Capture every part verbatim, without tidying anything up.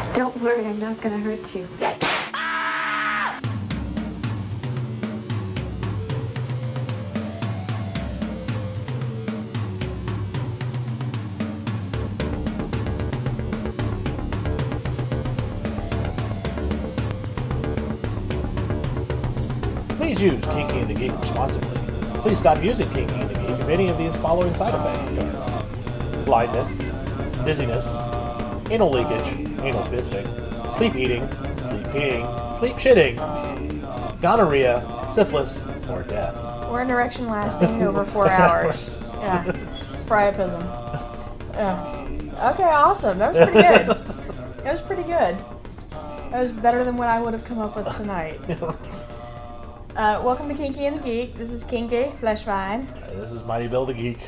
Don't worry, I'm not gonna hurt you. Please use Kinky and the Geek responsibly. Please stop using Kinky and the Geek if any of these following side effects occur: blindness, dizziness, anal leakage, anal fisting, sleep eating, sleep peeing, sleep shitting, gonorrhea, syphilis, or death. Or an erection lasting over four hours. Yeah. Priapism. Yeah. Okay, awesome. That was pretty good. That was pretty good. That was better than what I would have come up with tonight. Uh, welcome to Kinky and the Geek. This is Kinky, Fleshvine. Uh, this is Mighty Bill the Geek.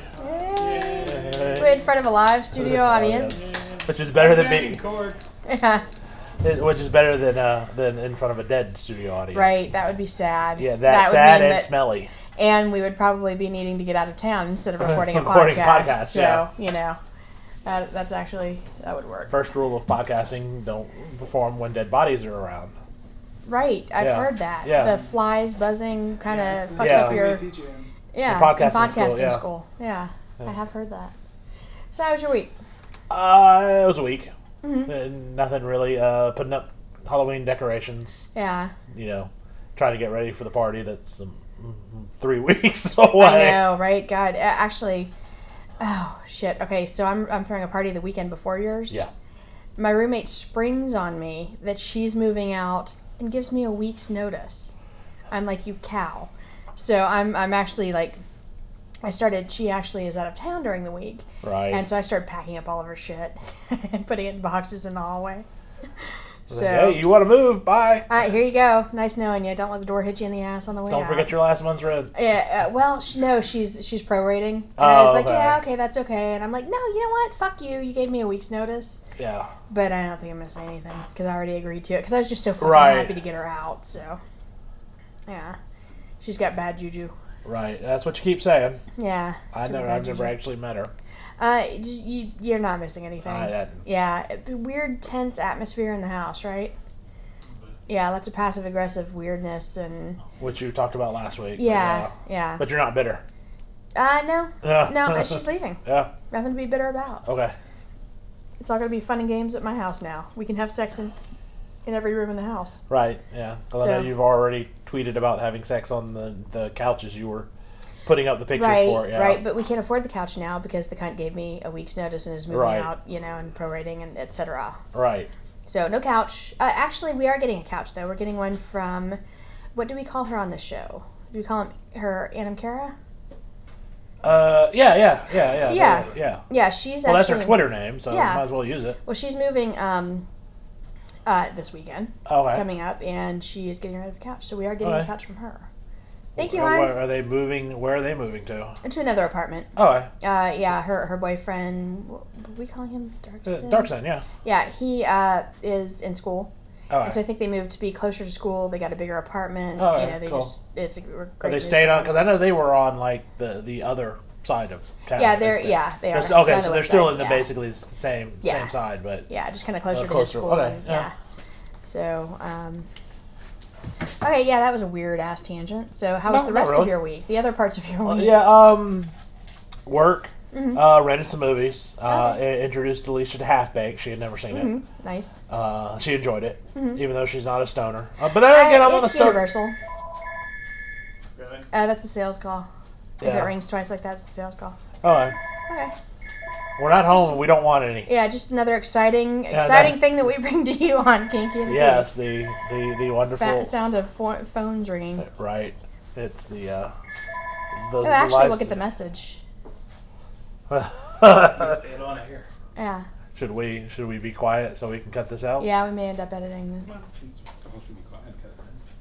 Yay. We're in front of a live studio audience. Oh, yes. Which is better than me. Yeah. It, which is better than uh, than in front of a dead studio audience. Right, that would be sad. Yeah, that, that sad and that, smelly. And we would probably be needing to get out of town instead of recording a recording podcast. podcast, so, yeah. you know, that, that's actually, that would work. First rule of podcasting, don't perform when dead bodies are around. Right, I've yeah. heard that. Yeah. The flies buzzing kind of yeah, fucks yeah. up your... Yeah, in podcasting, in podcasting school, yeah. school. Yeah, Yeah. I have heard that. So how was your week? Uh, it was a week. Mm-hmm. Uh, nothing really. Uh, putting up Halloween decorations. Yeah. You know, trying to get ready for the party that's um, three weeks away. I know, right? God, actually... Oh, shit. Okay, so I'm I'm throwing a party the weekend before yours. Yeah. My roommate springs on me that she's moving out and gives me a week's notice. I'm like, you cow. So I'm I'm actually like, I started, she actually is out of town during the week. Right. And so I started packing up all of her shit and putting it in boxes in the hallway. So, hey, you want to move? Bye. all right, here you go. Nice knowing you. Don't let the door hit you in the ass on the way Don't out. forget your last month's rent. Yeah, uh, well, she, no, she's she's prorating. And Oh, I was like, okay. yeah, okay, that's okay. And I'm like, no, you know what? Fuck you. You gave me a week's notice. Yeah. But I don't think I'm going to say anything because I already agreed to it because I was just so fucking Right. happy to get her out. So, yeah. She's got bad juju. Right. That's what you keep saying. Yeah. I she's got never, bad I've never juju. actually met her. Uh, just, you, you're not missing anything. I hadn't. Yeah. Weird, tense atmosphere in the house, right? Yeah, lots of passive aggressive weirdness and. Which you talked about last week. Yeah, But, uh, yeah. but you're not bitter. Uh, no. Yeah. No, she's leaving. Yeah. Nothing to be bitter about. Okay. It's all going to be fun and games at my house now. We can have sex in, in every room in the house. Right. Yeah. Because I know So- you've already tweeted about having sex on the, the couches you were putting up the pictures Right, for. Yeah. right. But we can't afford the couch now because the cunt gave me a week's notice and is moving Right. out, you know, and prorating and et cetera. Right. So no couch. Uh, actually, we are getting a couch though. We're getting one from, what do we call her on the show? Do we call him, her Anam Cara? Uh. Yeah. Yeah. Yeah. Yeah. Yeah. the- yeah. Yeah, she's Well, that's actually... her Twitter name, so Yeah. might as well use it. Well, she's moving um, uh, this weekend Okay. coming up, and she is getting rid of a couch. So we are getting a Okay. couch from her. Thank you, Where, hon. where are they moving? Where are they moving to? To another apartment. Oh, okay. Uh, yeah, her her boyfriend. What are we calling him? Uh, Darkson. Darkson, yeah. Yeah, he uh, is in school. Oh, And so I think they moved to be closer to school. They got a bigger apartment. Oh, you yeah, know, they cool. just it's a great Are they move staying for on? them. Because I know they were on like the the other side of town. Yeah, They they're stay- yeah they are. They're s- okay, They're on so the they're west still side, in the yeah. basically the same Yeah. same side, but Yeah, just kind of closer, Uh, to his closer. school. Okay, and- yeah. yeah. So, um, okay, yeah, that was a weird ass tangent. So, how was No, the not rest of really. your week? The other parts of your Uh, week? yeah. Um, work. Mm-hmm. Uh, rented some movies. Uh, i- introduced Alicia to Half Baked. She had never seen it. Mhm, nice. Uh, she enjoyed it, even though she's not a stoner. Uh, but then again, Uh, I'm on a it's stoner. Universal. Really? Uh, that's a sales call. If Yeah. it rings twice like that, it's a sales call. All right. Okay. We're not home. and We don't want any. Yeah, just another exciting, Yeah, exciting that- thing that we bring to you on Kinky and the Yes, the the the wonderful. Fa- sound of pho- phones ringing. Right. It's the. Uh, the, Oh, the actually, live we'll get the stream. message. They don't want to hear. Yeah. Should we should we be quiet so we can cut this out? Yeah, we may end up editing this. Well, we should be quiet. Cut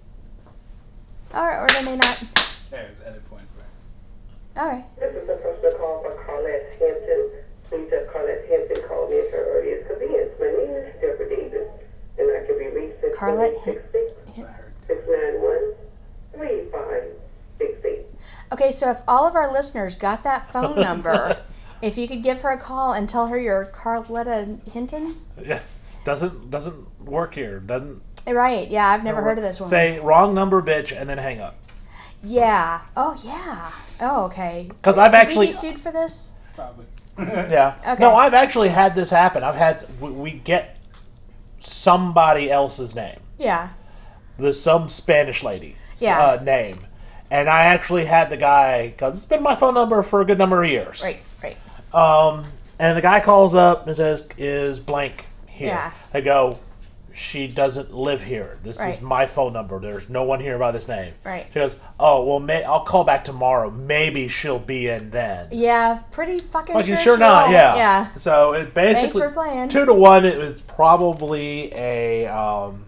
it. Or, or they may not. There, it's edit point. Okay. This is a personal call for Carlette Hampton. Please have Carlette Hampton call me at her earliest convenience. My name is Deborah Davis, and I can be reached at Carlette six six, That's what I heard. six nine one, three five six eight. Okay, so if all of our listeners got that phone number, if you could give her a call and tell her you're Carletta Hinton, Yeah. Doesn't doesn't work here. Doesn't Right, yeah, I've never heard of this one. say wrong number, bitch, and then hang up. Yeah. Oh, yeah. Oh, okay. 'Cause I've Could we actually- be sued for this? Probably. Yeah. Okay. No, I've actually had this happen. I've had we, we get somebody else's name. Yeah. There's some Spanish lady Yeah. uh, name, and I actually had the guy because it's been my phone number for a good number of years. Right, right. Um, and the guy calls up and says, "Is blank here?" Yeah. I go, "She doesn't live here. This is Right. my phone number. There's no one here by this name." Right. She goes, "Oh well, may- I'll call back tomorrow. Maybe she'll be in then." Yeah, pretty fucking Like sure you sure she not, will. yeah. Yeah. So it basically for playing. two to one. It was probably a um,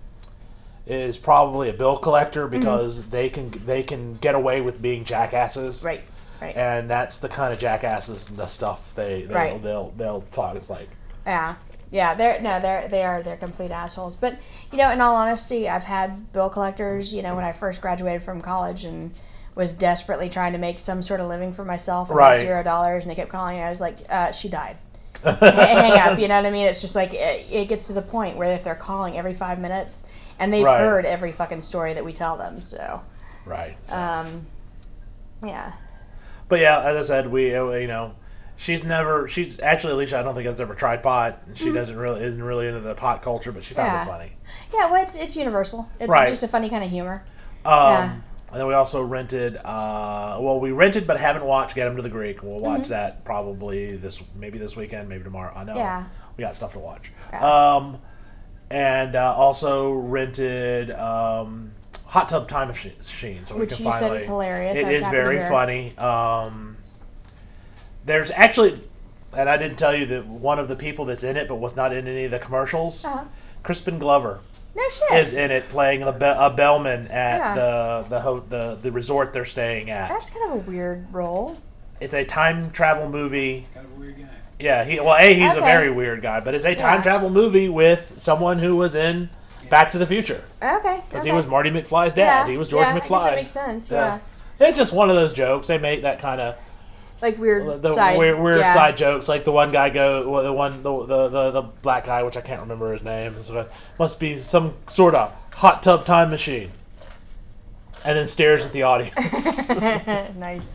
is probably a bill collector because they can they can get away with being jackasses, Mm-hmm. Right, right. And that's the kind of jackasses and the stuff they they'll Right. they'll, they'll talk. It's like Yeah, yeah, they're no, they're they are they're complete assholes. But you know, in all honesty, I've had bill collectors. You know, when I first graduated from college and was desperately trying to make some sort of living for myself, and Right. had zero dollars, and they kept calling. I was like, uh, she died. And hang up. You know what I mean? It's just like it, it gets to the point where if they're calling every five minutes, and they've Right. heard every fucking story that we tell them. So, right. So. um, yeah, But yeah, as I said, we uh, you know. She's never. She's actually Alicia. I don't think has ever tried pot. And she doesn't really isn't really into the pot culture, but she found Mm-hmm. Yeah. it funny. yeah. Well, it's it's universal. It's Right. just a funny kind of humor. Um, Yeah. And then we also rented. Uh, well, we rented but haven't watched Get Him to the Greek. We'll watch that probably this maybe this weekend, maybe tomorrow. I know. Mm-hmm. Yeah. We got stuff to watch. Yeah. Um, and uh, also rented um, Hot Tub Time Machine, so we Which can you said finally. is hilarious. It I was is happy to very hear. funny. Um, there's actually, and I didn't tell you that one of the people that's in it, but was not in any of the commercials, Uh-huh. Crispin Glover No shit. is in it playing the be- a bellman at Yeah. the the, ho- the the resort they're staying at. That's kind of a weird role. It's a time travel movie. Kind of a weird guy. Yeah, he well, a he's a Okay. very weird guy, but it's a time Yeah. travel movie with someone who was in Back to the Future Okay. because okay. he was Marty McFly's dad. Yeah, He was George yeah, I McFly. guess that makes sense. Yeah. It's just one of those jokes they make that kind of Like weird the side. weird, weird yeah. side jokes. Like the one guy go, well, the one the, the the the black guy, which I can't remember his name. So it must be some sort of hot tub time machine, and then stares at the audience. Nice.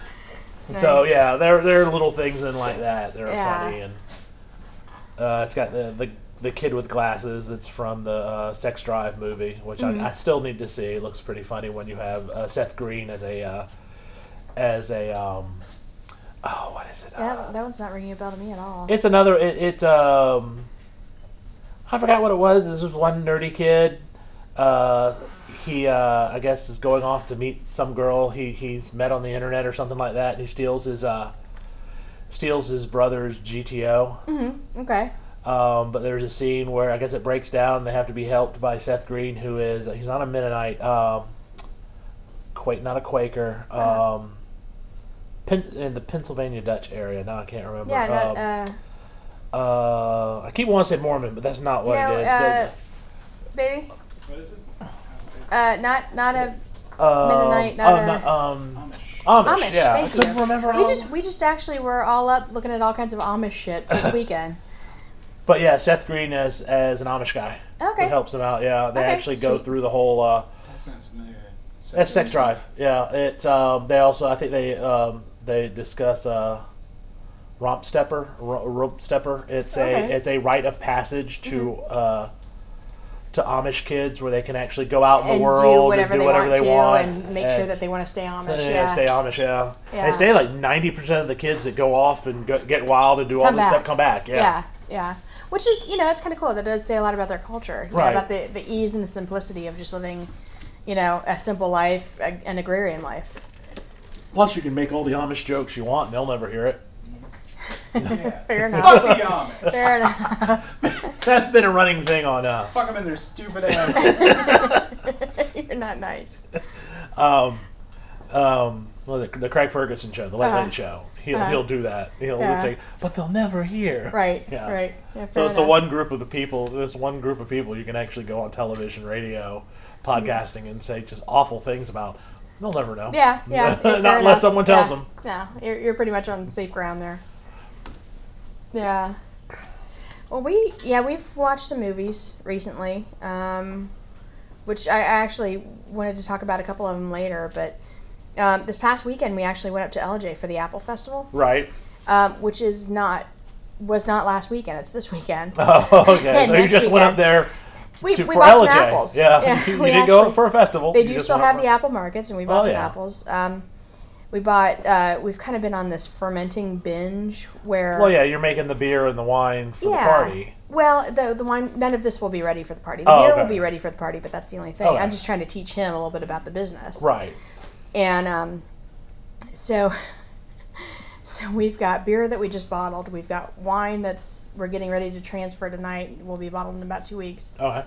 So Nice. yeah, there there are little things in like that that are Yeah. funny, and uh, it's got the, the the kid with glasses. It's from the uh, Sex Drive movie, which Mm-hmm. I, I still need to see. It looks pretty funny when you have uh, Seth Green as a uh, as a um, oh what is it? Yeah, Uh, that one's not ringing a bell to me at all. it's another. It, it um, I forgot what it was. This was one nerdy kid. Uh, he uh, I guess is going off to meet some girl he he's met on the internet or something like that, and he steals his uh, steals his brother's G T O. Mm-hmm. Okay. Um, but there's a scene where I guess it breaks down. They have to be helped by Seth Green, who is he's not a Mennonite, um, Quake, not a Quaker, um, Pen, in the Pennsylvania Dutch area. Now I can't remember. Yeah. Not, Um, uh, uh, I keep wanting to say Mormon, but that's not what no, it is. uh, baby. What is it? Uh, not not a but, uh, Mennonite, not uh, a- not, um, Amish. Amish. Amish. Yeah, Thank I couldn't you. remember. We how- just we just actually were all up looking at all kinds of Amish shit this weekend. But yeah, Seth Green as as an Amish guy. Okay. Who helps him out. Yeah, they Okay, actually go sweet. through the whole. Uh, That sounds familiar. That's Sex Drive. Yeah, it's um, they also I think they um, they discuss uh, romp stepper, ro- rope stepper. It's Okay. a it's a rite of passage to uh, to Amish kids where they can actually go out in the And world do whatever, and do they, whatever want they to want and make sure that they want to stay Amish. they Yeah. stay Amish. Yeah, Yeah. they stay like ninety percent of the kids that go off and go, get wild and do all Come this back. stuff come back. Yeah. Yeah, yeah. Which is, you know, it's kind of cool. That does say a lot about their culture. You know, Right. about the, the ease and the simplicity of just living, you know, a simple life, a, an agrarian life. Plus, you can make all the Amish jokes you want, and they'll never hear it. Fair Fuck enough. the Amish. Fair enough. That's been a running thing on. Uh, Fuck them in their stupid ass. You're not nice. um, um, well, the, the Craig Ferguson show, the Late Uh-huh. Late Show. He'll Uh-huh. he'll do that. He'll Yeah. say, but they'll never hear. Right, Yeah. right. Yeah, So fair it's the enough. one group of the people. There's one group of people you can actually go on television, radio, podcasting, and say just awful things about. They'll never know. Yeah, yeah. fair Not unless enough. someone tells yeah. them. No, you're, you're pretty much on safe ground there. Yeah. Well, we yeah we've watched some movies recently, um, which I actually wanted to talk about a couple of them later. But um, this past weekend we actually went up to L J for the Apple Festival, Right. um, which is not was not last weekend. It's this weekend. Oh, okay. And So you next just went up weekend. there We, to, we for bought L J. some apples. Yeah. you we didn't go actually- for a festival. They You do just still went have for- the apple markets, and we bought Oh, some yeah. apples. Um, we bought. Uh, we've kind of been on this fermenting binge where. Well, yeah, you're making the beer and the wine for Yeah. the party. Well, the the wine. None of this will be ready for the party. The Oh, beer okay. will be ready for the party, but that's the only thing. Okay. I'm just trying to teach him a little bit about the business. Right. And um, so. So we've got beer that we just bottled. We've got wine that's we're getting ready to transfer tonight. Will be bottled in about two weeks. Okay.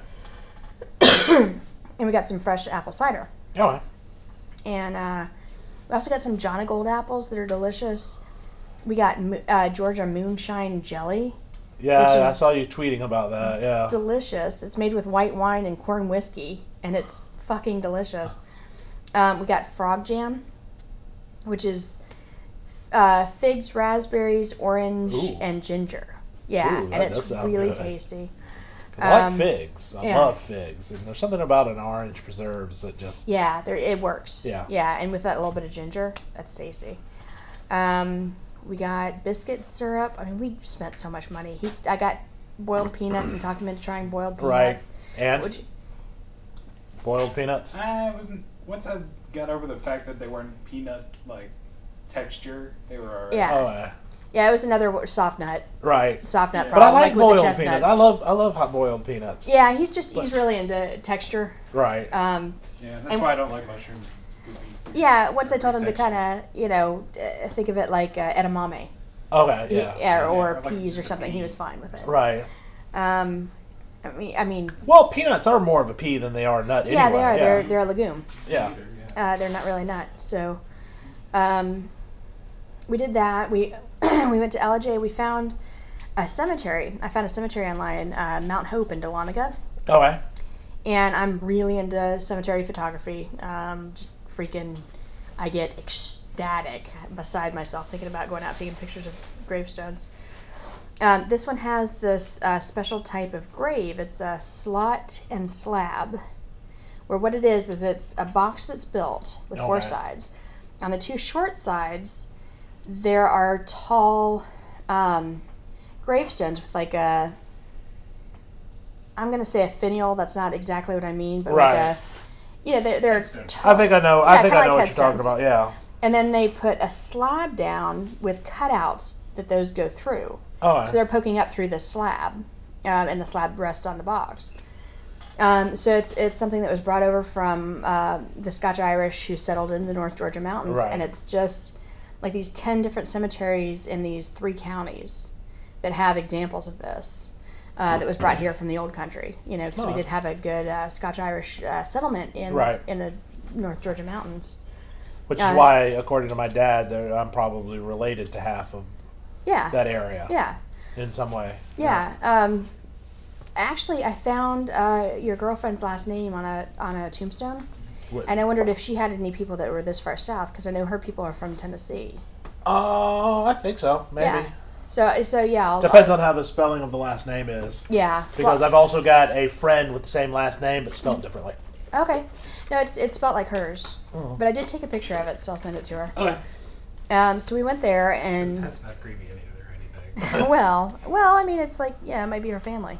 And we got some fresh apple cider. Okay. And uh, we also got some Johnny Gold apples that are delicious. We got mo- uh, Georgia Moonshine Jelly. Yeah, Which I is- saw you tweeting about that. Yeah. Delicious. It's made with white wine and corn whiskey, and it's fucking delicious. Um, we got Frog Jam, which is uh, figs, raspberries, orange, Ooh. and ginger. Yeah, Ooh, and that it's does sound really good. tasty. I like um, figs. I yeah. love figs. And there's something about an orange preserves that just. Yeah, there it works. Yeah. Yeah, and with that little bit of ginger, that's tasty. Um, we got biscuit syrup. I mean, we spent so much money. He, I got boiled peanuts and talked him into trying boiled Right. peanuts. And Which, boiled peanuts. I wasn't. Once I got over the fact that they weren't peanut like texture, they were alright. Yeah. Oh, yeah. yeah, it was another soft nut, Right. soft nut Yeah. But I problem. like with the boiled chestnuts. peanuts. I love I love hot boiled peanuts. Yeah, he's just he's really into texture. Right. Um, Yeah, that's And- why I don't like mushrooms. Goofy. yeah, once I told him to Texture. kind of you know uh, think of it like uh, edamame, Okay. He- Yeah. yeah, or Yeah, or like peas or just a something. He pea. was fine with it. Right. Um, I mean, I mean, Well, peanuts are more of a pea than they are a nut. Anyway. yeah, they are. Yeah. They're they're a legume. yeah. Either, yeah. Uh, they're not really nut. So, um, we did that. We we went to L J. We found a cemetery. I found a cemetery online, uh, Mount Hope in Dahlonega, Okay. and I'm really into cemetery photography. Um, just freaking, I get ecstatic beside myself thinking about going out taking pictures of gravestones. Um, this one has this uh, special type of grave. It's a slot and slab, where what it is is it's a box that's built with four Okay. sides. On the two short sides, there are tall um, gravestones with like a, I'm going to say a finial. That's not exactly what I mean, but Right. like a, yeah, they're, they're Headstone. I think I know. I Yeah, think kinda I know like what you're talking headstones. about. Yeah. and then they put a slab down with cutouts that those go through. Oh. So they're poking up through this slab, um, and the slab rests on the box. Um, so it's it's something that was brought over from uh, the Scotch Irish who settled in the North Georgia mountains, Right. and it's just like these ten different cemeteries in these three counties that have examples of this. Uh, that was brought here from the old country, you know, because we Huh. did have a good uh, Scotch Irish uh, settlement in Right. in the North Georgia mountains. Which uh, is why, according to my dad, that I'm probably related to half of Yeah, that area yeah. in some way. Yeah. Um, actually, I found uh, your girlfriend's last name on a on a tombstone, What- and I wondered if she had any people that were this far south because I know her people are from Tennessee. Oh, I think so. Maybe. Yeah. So so yeah. I'll, Depends on how the spelling of the last name is. yeah. Because well, I've also got a friend with the same last name but spelled differently. okay. No, it's it's spelled like hers, Oh. but I did take a picture of it, so I'll send it to her. Okay. Um, so we went there, and That's not creepy either or anything. well, well, I mean, it's like yeah, it might be her family.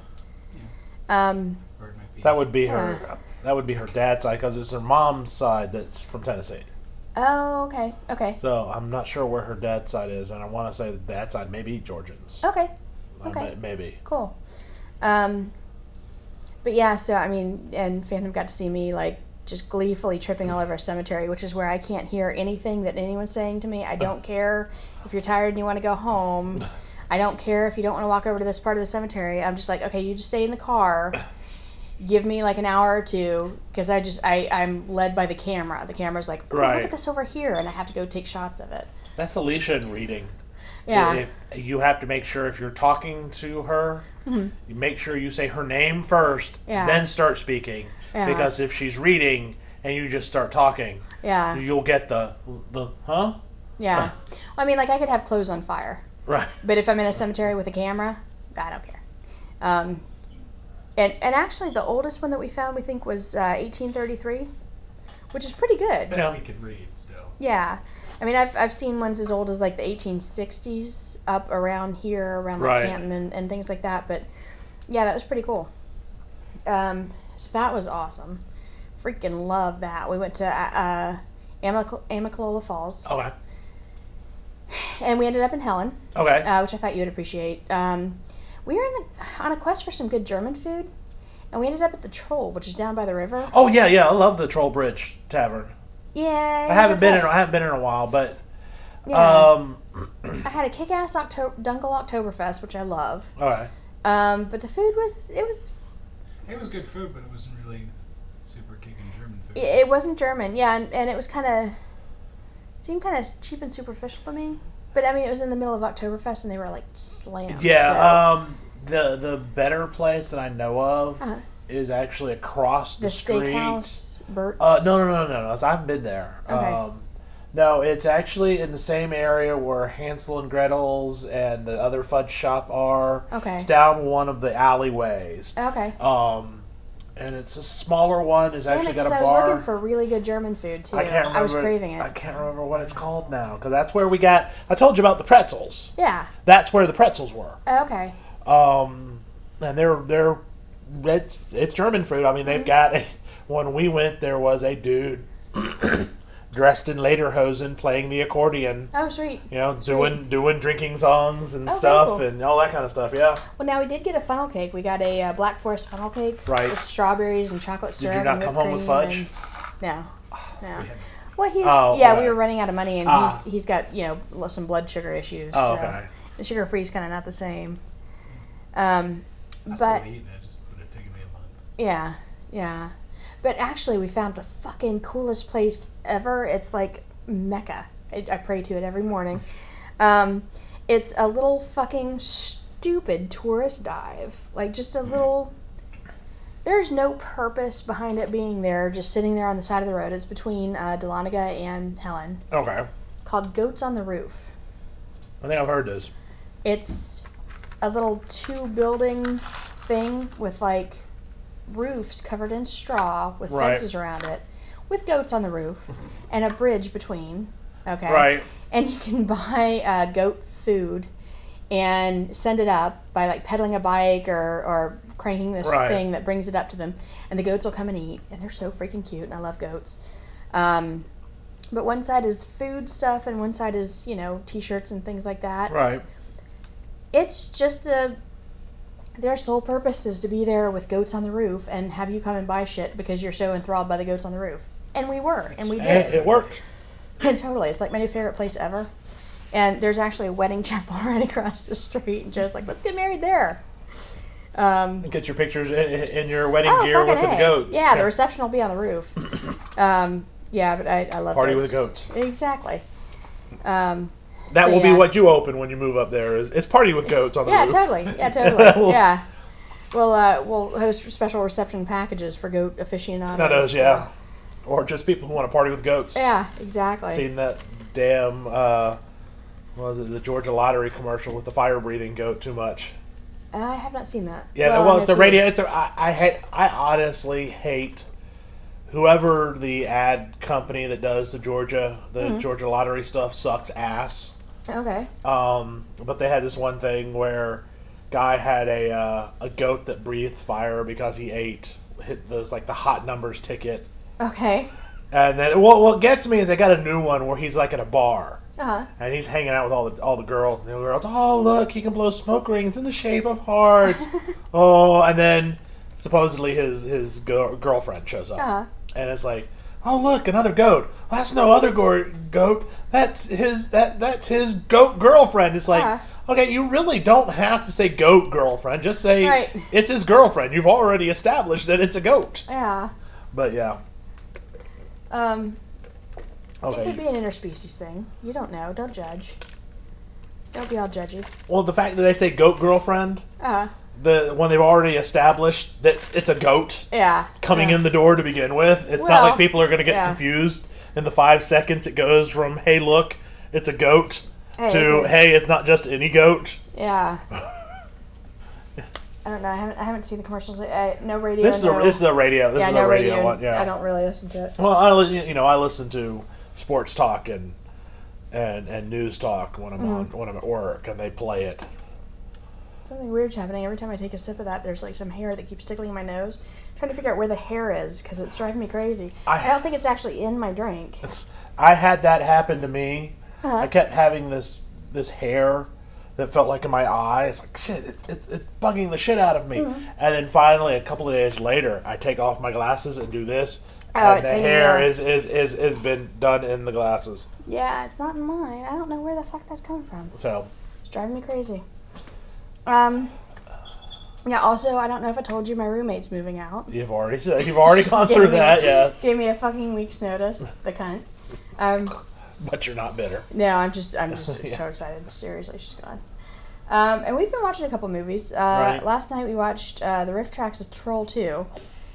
Um, Or it might be. That would be her. That would be her dad's side because it's her mom's side that's from Tennessee. oh, okay, okay, So I'm not sure where her dad's side is, and I want to say the dad's side may be Georgians. okay. Uh, okay. may- Maybe. Cool. Um, but yeah, so I mean, and Phantom got to see me like just gleefully tripping all over a cemetery, which is where I can't hear anything that anyone's saying to me. I don't care if you're tired and you want to go home. I don't care if you don't want to walk over to this part of the cemetery. I'm just like, okay, you just stay in the car. Give me like an hour or two because I just I I'm led by the camera. The camera's like, "Ooh, Right. look at this over here, and I have to go take shots of it. That's Alicia in reading. Yeah. If you have to make sure if you're talking to her, you make sure you say her name first, Mm-hmm. Yeah. then start speaking. Yeah. Because if she's reading and you just start talking, Yeah. you'll get the the huh? Yeah. I mean, like I could have clothes on fire. Right. But if I'm in a cemetery with a camera, I don't care. Um, and and actually, the oldest one that we found, we think, was uh, eighteen thirty-three, which is pretty good. That Yeah. we could read still. Yeah. I mean, I've I've seen ones as old as like the eighteen sixties up around here, around like Right. Canton and, and things like that. But yeah, that was pretty cool. Um, so that was awesome. Freaking love that. We went to uh, Amic- Amicalola Falls, Okay. and we ended up in Helen, Okay. uh, which I thought you would appreciate. Um, we were in the, on a quest for some good German food, and we ended up at the Troll, which is down by the river. Oh yeah, yeah. I love the Troll Bridge Tavern. Yeah, I haven't been in. I haven't been in a while, but Yeah. um. I had a kick-ass October Dunkel Oktoberfest, which I love. Okay. Um, but the food was it was It was good food, but it wasn't really super kicking German food. it, it wasn't German, yeah, and, and it was kind of seemed kind of cheap and superficial to me. But I mean, it was in the middle of Oktoberfest, and they were like slammed. Yeah. so- Um. The the better place that I know of Uh-huh. is actually across the, the street. steakhouse, Bert's. Uh, no, no, no, no, no. I haven't been there. Okay. Um, no, it's actually in the same area where Hansel and Gretel's and the other fudge shop are. Okay. It's down one of the alleyways. Okay. Um, and it's a smaller one. It's Damn actually it, got 'cause a I was bar. looking for really good German food too. I can't remember. I was craving it. I can't remember what it's called now because that's where we got. I told you about the pretzels. Yeah. That's where the pretzels were. Okay. Um, and they're they're it's, it's German food. I mean, they've got a, when we went, there was a dude dressed in lederhosen playing the accordion. Oh, sweet. You know, doing doing drinking songs and Oh, very stuff cool. and all that kind of stuff. Yeah. Well, now we did get a funnel cake. We got a uh, Black Forest funnel cake Right. with strawberries and chocolate you syrup. not and come whipped home with cream fudge? and- No, no. We had- Well, he's Oh, yeah. right. We were running out of money, and Ah. he's he's got you know lo- some blood sugar issues. Oh, so okay. the sugar free is kind of not the same. Um, I but started eating it, just would have taken me a month. yeah, yeah. But actually, we found the fucking coolest place ever. It's like Mecca. I, I pray to it every morning. Um, it's a little fucking stupid tourist dive. Like just a little. There's no purpose behind it being there, just sitting there on the side of the road. It's between uh, Dahlonega and Helen, Okay. called Goats on the Roof. I think I've heard this. It's a little two building thing with like roofs covered in straw with Right. fences around it, with goats on the roof and a bridge between. Okay. Right. And you can buy uh, goat food and send it up by like pedaling a bike or, or cranking this Right. thing that brings it up to them, and the goats will come and eat, and they're so freaking cute, and I love goats. Um, but one side is food stuff, and one side is you know t-shirts and things like that. Right. It's just a their sole purpose is to be there with goats on the roof and have you come and buy shit because you're so enthralled by the goats on the roof. And we were, and we And did. it worked. Totally. It's like my new favorite place ever. And there's actually a wedding chapel right across the street. And Joe's like, let's get married there. Um, Get your pictures in, in your wedding oh, gear with fucking the A. goats. Yeah, the reception will be on the roof. um, yeah, but I, I love Party goats. with the goats. Exactly. Um, That So, will yeah. be what you open when you move up there. Is it's party with goats on the yeah, roof. totally. Yeah, totally. Yeah. We'll, uh, we'll host special reception packages for goat aficionados. That does, yeah. Or just people who want to party with goats. Yeah, exactly. Seen that damn, uh, what was it, the Georgia Lottery commercial with the fire-breathing goat too much. I have not seen that. Yeah, well, I it's a know radio. too. It's a, I, I hate. I honestly hate whoever the ad company that does the Georgia, the Mm-hmm. Georgia Lottery stuff sucks ass. Okay. Um, but they had this one thing where guy had a uh, a goat that breathed fire because he ate hit the like the hot numbers ticket. Okay. And then what what gets me is they got a new one where he's like at a bar. Uh huh. And he's hanging out with all the all the girls, and the girls, oh look, he can blow smoke rings in the shape of hearts. Oh, and then supposedly his his girl, girlfriend shows up, Uh-huh. and it's like, oh look, another goat. Well, that's no other go- goat. That's his that that's his goat girlfriend. It's like, Uh-huh. okay, you really don't have to say goat girlfriend. Just say Right. it's his girlfriend. You've already established that it's a goat. Yeah. But yeah, Um, it could be okay. an interspecies thing. You don't know. Don't judge. Don't be all judgy. Well, the fact that they say goat girlfriend. Uh, The when they've already established that it's a goat yeah. coming yeah. in the door to begin with, it's not Well, like people are going to get yeah. confused in the five seconds it goes from "Hey, look, it's a goat" Hey, to okay. "Hey, it's not just any goat." Yeah. I don't know. I haven't I haven't seen the commercials. I, no radio. This is no, the this is the radio. This yeah, is no the radio, radio. one. Yeah. I don't really listen to it. Well, I li- you know I listen to sports talk and and and news talk when I'm Mm-hmm. on when I'm at work, and they play it. Something weird's happening. Every time I take a sip of that, there's like some hair that keeps tickling my nose. I'm trying to figure out where the hair is because it's driving me crazy. I- I, don't think it's actually in my drink. It's, I had that happen to me. Uh-huh. I kept having this this hair that felt like in my eye. It's like shit. It's it's, it's bugging the shit out of me. Mm-hmm. And then finally, a couple of days later, I take off my glasses and do this. Oh, and it's the in hair your- is, is, is, is been done in the glasses. Yeah, it's not in mine. I don't know where the fuck that's coming from. So It's driving me crazy. Um. Yeah. Also, I don't know if I told you my roommate's moving out. you've already you've already gone Gave through me- that, yes. Gave me a fucking week's notice. The cunt. Um. But you're not bitter. No, I'm just I'm just Yeah. so excited. Seriously, she's gone. Um, and we've been watching a couple movies. Uh, Right. Last night we watched uh, the riff tracks of Troll two.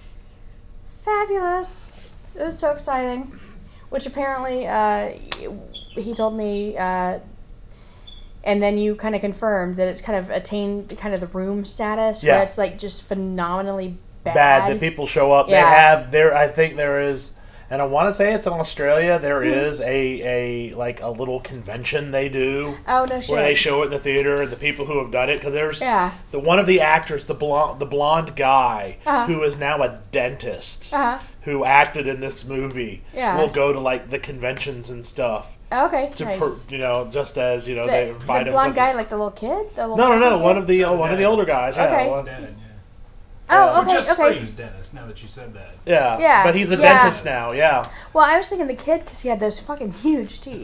Fabulous! It was so exciting. Which apparently uh, he told me, uh, and then you kind of confirmed that it's kind of attained kind of the Room status, Yeah. where it's like just phenomenally bad. Bad that people show up. Yeah. They have there. I think there is, and I want to say it's in Australia. There Mm-hmm. is a a like a little convention they do. Oh no shit! Where they show it in the theater and the people who have done it, because there's Yeah. the one of the actors, the blonde, the blonde guy Uh-huh. who is now a dentist, Uh-huh. who acted in this movie, Yeah. will go to like the conventions and stuff Okay, to nice. per, you know just as you know the, they the invite him. blonde to- guy, like the little kid. The little no, no, no, fucking one kid? of the one of the older guys. Yeah, Okay. one- Dead, yeah. Oh, Or okay, just okay. screams Dennis, now that you said that. yeah, Yeah, But he's a yeah. dentist now. Yeah. Well, I was thinking the kid because he had those fucking huge teeth.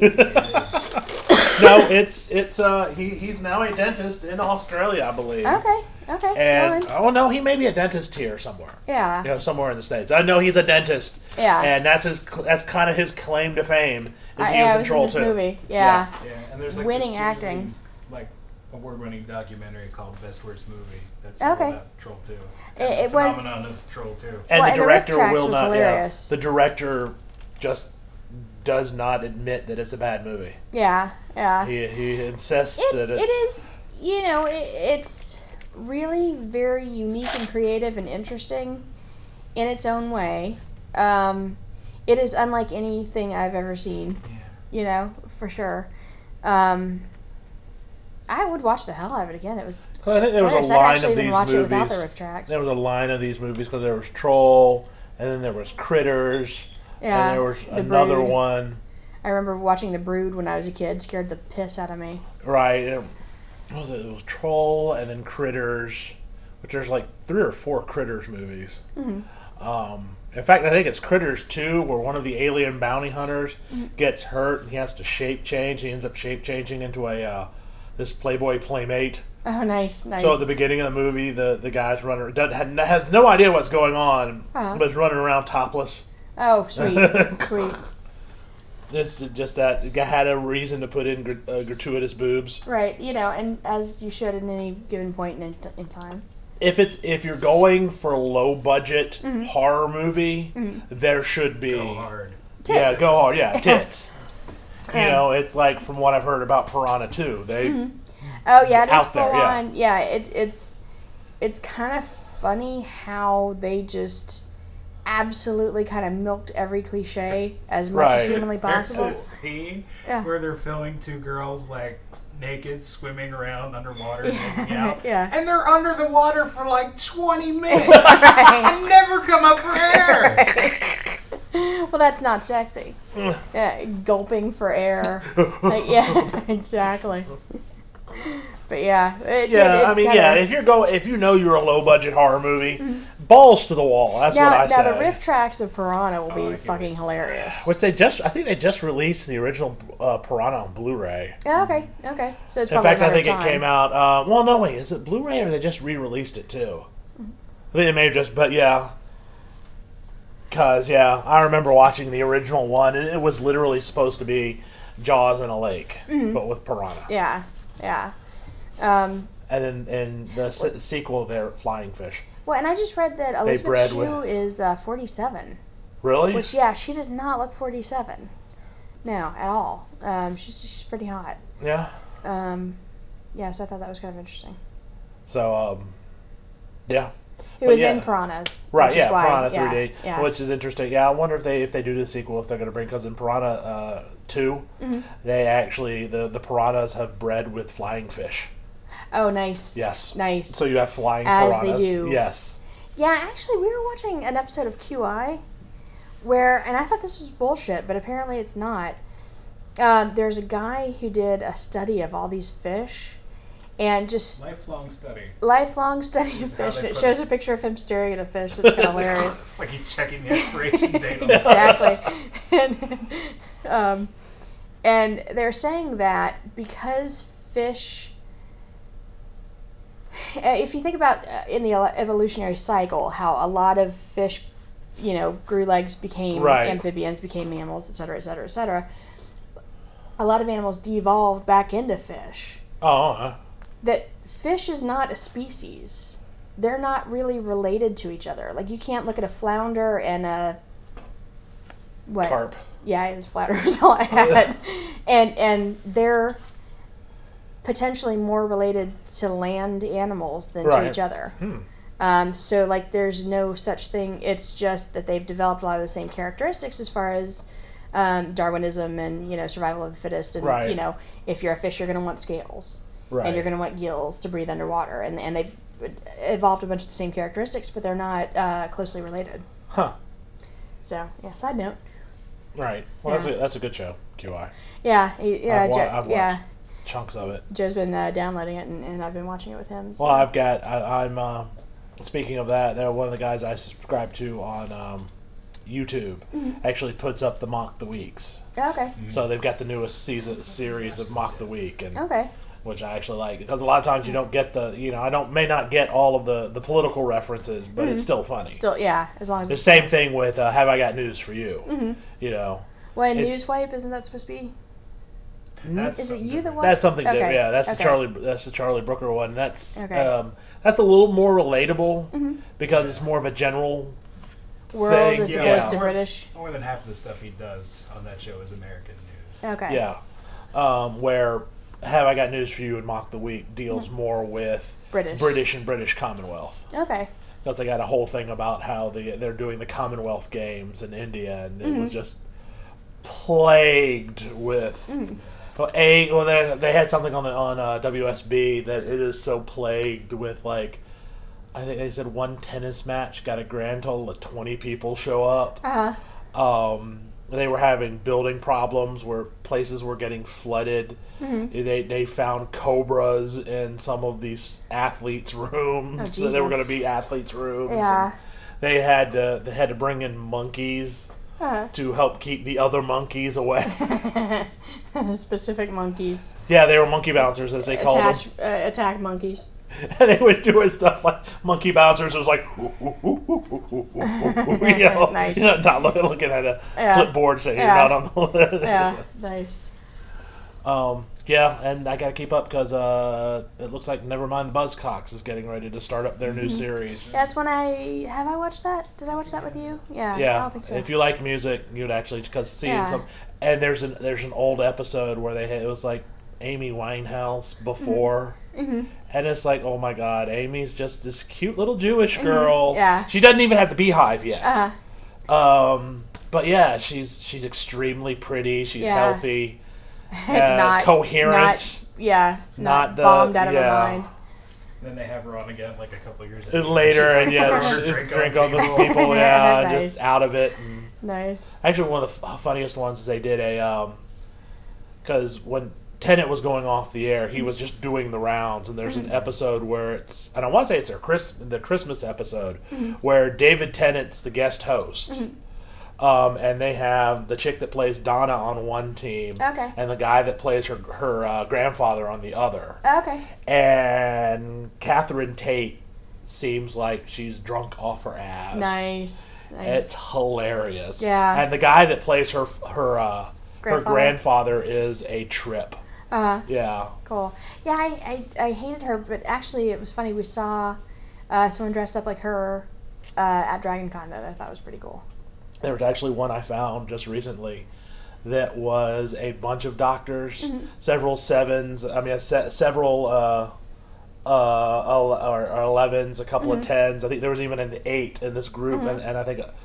No, it's it's uh he he's now a dentist in Australia, I believe. Okay, okay. And go on. oh no, he may be a dentist here somewhere. yeah, You know, somewhere in the states. I know he's a dentist. Yeah. And that's his that's kind of his claim to fame. Is I, he yeah, I was was in Troll in this two. movie. Yeah. Yeah, and there's like Winning this acting. really, like award-winning documentary called Best Worst Movie. That's Okay. all about Troll two. It- And the it was- phenomenon of Troll two. And Well, the and the riff director tracks will was not. hilarious. Yeah, the director just does not admit that it's a bad movie. Yeah, yeah. He he insists It, that it's. it is, you know, it, it's really very unique and creative and interesting in its own way. Um, it is unlike anything I've ever seen, Yeah. you know, for sure. Um, I would watch the hell out of it again. It was. I think there was hilarious. a I'd line actually of even these watch it without movies. the riff tracks. There was a line of these movies because there was Troll, and then there was Critters, Yeah, and there was The another Brood. one. I remember watching The Brood when I was a kid. Scared the piss out of me. Right. It was, it? it was Troll and then Critters, which there's like three or four Critters movies. Mm-hmm. Um, in fact, I think it's Critters two, where one of the alien bounty hunters Mm-hmm. gets hurt and he has to shape change. He ends up shape changing into a uh, this Playboy Playmate. Oh, nice, nice. So at the beginning of the movie, the, the guy's running, doesn't, had- has no idea what's going on, Uh-huh. but is running around topless. Oh, sweet, sweet. It's just that the guy had a reason to put in gr- uh, gratuitous boobs. Right, you know, and as you should at any given point in, in time. If it's if you're going for a low budget Mm-hmm. horror movie, there should be Go hard. yeah, Tits. go hard, yeah, tits. you Yeah. know, it's like from what I've heard about Piranha two, they Oh yeah, it is Out there, full yeah. on. Yeah, it, it's it's kind of funny how they just absolutely kind of milked every cliche as much as Right. humanly There's possible. this scene Yeah. where they're filming two girls like naked swimming around underwater Yeah, and making out. yeah. And they're under the water for like twenty minutes Right. and never come up for air. Well, that's not sexy. Yeah, gulping for air. Like, yeah, exactly. But yeah, it did- yeah, it I mean, kinda- yeah. If you're go, if you know you're a low budget horror movie, balls to the wall. That's now, what I now say. the riff tracks of Piranha will be I get fucking hilarious. Which they just, I think they just released the original uh, Piranha on Blu-ray. Yeah, okay, okay. So it's In probably fact, a I matter think of it time. came out. Uh, well, no, wait, is it Blu-ray or they just re-released it too? I think they may have just, but yeah, because yeah, I remember watching the original one, and it was literally supposed to be Jaws in a lake, but with piranha. Mm-hmm. Yeah, yeah. Um, And then in the se- sequel, they're flying fish. well, and I just read that Elizabeth bred Shue with- is uh, forty-seven. Really? Which, yeah, she does not look forty-seven. No, at all. Um, she's she's pretty hot. Yeah. Um, yeah, so I thought that was kind of interesting. So, um, Yeah. He But was yeah. in Piranhas. Right, which yeah, is why, Piranha yeah, three D, Yeah. which is interesting. Yeah, I wonder if they if they do the sequel, if they're going to bring, because in Piranha uh, two, Mm-hmm. they actually, the, the piranhas have bred with flying fish. Oh, nice. Yes. Nice. So you have flying As they piranhas. do. Yes. Yeah, actually, we were watching an episode of Q I where, and I thought this was bullshit, but apparently it's not. Uh, there's a guy who did a study of all these fish, and just Lifelong study. lifelong study of Is how fish, they and it put shows it. a picture of him staring at a fish that's kind of hilarious. It's like he's checking the expiration date on the Exactly. and, um, and they're saying that because fish, uh, if you think about uh, in the ele- evolutionary cycle, how a lot of fish, you know, grew legs, became Right. amphibians, became mammals, et cetera, et cetera, et cetera. A lot of animals devolved back into fish. Oh, uh, That fish is not a species. They're not really related to each other. Like, you can't look at a flounder and a what? carp. Yeah, it's flounder is all I had, and and they're potentially more related to land animals than Right. to each other. Hmm. Um, so like, there's no such thing. It's just that they've developed a lot of the same characteristics as far as um, Darwinism and, you know, survival of the fittest. And Right. you know, if you're a fish, you're going to want scales, Right. and you're going to want gills to breathe underwater, and and they've evolved a bunch of the same characteristics, but they're not uh, closely related. Huh. So yeah, side note. Right. Well, that's Yeah. a that's a good show. Q I. Yeah, he- yeah, I've, wa- Joe, I've watched yeah. chunks of it. Joe's been uh, downloading it, and, and I've been watching it with him. So. Well, I've got. I, I'm. Uh, speaking of that, they're one of the guys I subscribe to on um, YouTube. Mm-hmm. Actually, puts up the Mock the Weeks. Okay. So they've got the newest season series of Mock the Week, and Okay. which I actually like, because a lot of times you don't get the, you know, I don't may not get all of the, the political references, but it's still funny. Mm-hmm. Still, yeah, as long as The it's. same thing with uh, Have I Got News for You? Mm-hmm. You know, Well, it's- news wipe, isn't that supposed to be? That's Is it something you that different. watch? that's something Okay. different. Yeah, that's Okay. the Charlie. That's the Charlie Brooker one. That's Okay. um, that's a little more relatable because it's more of a general World thing. as Yeah. opposed to More- British. More than half of the stuff he does on that show is American news. Okay. Yeah, um, where Have I Got News for You and Mock the Week deals more with British. British and British Commonwealth. Okay. Because they got a whole thing about how they they're doing the Commonwealth Games in India, and it Mm-hmm. was just plagued with. Mm. Well, a well they, they had something on the on uh, W S B that it is so plagued with, like, I think they said one tennis match got a grand total of twenty people show up. Uh huh. Um, they were having building problems where places were getting flooded. Mm-hmm. They they found cobras in some of these athletes' rooms. Oh, so they were Jesus. going to be athletes' rooms. Yeah. And they had to, they had to bring in monkeys Uh to help keep the other monkeys away. huh. Specific monkeys. Yeah, they were monkey bouncers, as they called Attach, them. uh, attack monkeys. And they would do stuff like monkey bouncers. It was like, ooh, ooh, ooh, ooh, ooh, ooh, ooh, ooh, you know, Nice. you know, not look, looking at a Yeah. clipboard saying Yeah. you're not on the list. Yeah. Nice. Um, yeah, and I got to keep up because uh, it looks like Nevermind the Buzzcocks is getting ready to start up their new series. That's when I have I watched that. Did I watch that with you? Yeah. I Yeah, don't think so. if you like music, you'd actually because seeing Yeah. some. And there's an there's an old episode where they had, it was like Amy Winehouse before, Mm-hmm. and it's like, oh my God, Amy's just this cute little Jewish girl. Mm-hmm. Yeah. she doesn't even have the beehive yet. Uh Um, but yeah, she's she's extremely pretty. She's Yeah. healthy, uh, not coherent. Not, yeah. Not, Not the- bombed out of yeah. her mind. Then they have her on again like a couple years And later, She's and like, yeah, throwing just her drink, drink on the people. people, yeah, Nice. just out of it. And Nice. actually, one of the f- funniest ones is they did a, because when Tenet was going off the air, he was just doing the rounds, and there's an episode where it's, and I want to say it's their Chris, the Christmas episode, where David Tennant's the guest host. Um, and they have the chick that plays Donna on one team, Okay. and the guy that plays her her uh, grandfather on the other. Okay. And Catherine Tate seems like she's drunk off her ass. Nice. Nice. It's hilarious. Yeah. And the guy that plays her her uh, her Grandfather? grandfather is a trip. Uh huh. Yeah. Cool. Yeah, I, I, I hated her, but actually it was funny. We saw uh, someone dressed up like her uh, at Dragon Con that I thought was pretty cool. There was actually one I found just recently that was a bunch of doctors, Mm-hmm. several sevens. I mean, se- several uh, uh, or, or elevens, a couple mm-hmm. of tens. I think there was even an eight in this group, mm-hmm. and, and I think uh,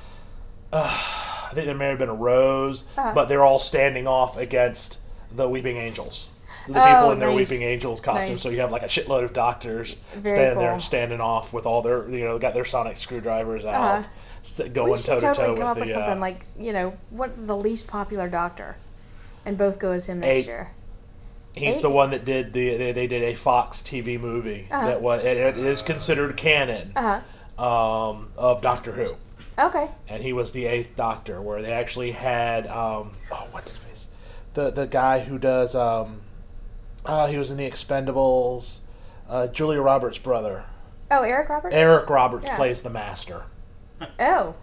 I think there may have been a rose, uh-huh. but they're all standing off against the Weeping Angels. So the oh, people in their nice. Weeping Angels costumes. Nice. So you have like a shitload of doctors Very standing cool. there, standing off with all their, you know, got their sonic screwdrivers out, uh-huh. st- going we should toe to totally toe come with up the. with something uh, like, you know, what the least popular doctor, and both go as him next Eight. year. He's Eight? the one that did the. They, they did a Fox T V movie uh-huh. that was. It, it is considered canon uh-huh. um, of Doctor Who. Okay. And he was the eighth Doctor, where they actually had. Um, oh, what's his face? The the guy who does. Um, uh, he was in the Expendables. Uh, Julia Roberts' brother. Oh, Eric Roberts. Eric Roberts yeah. plays the Master. Oh.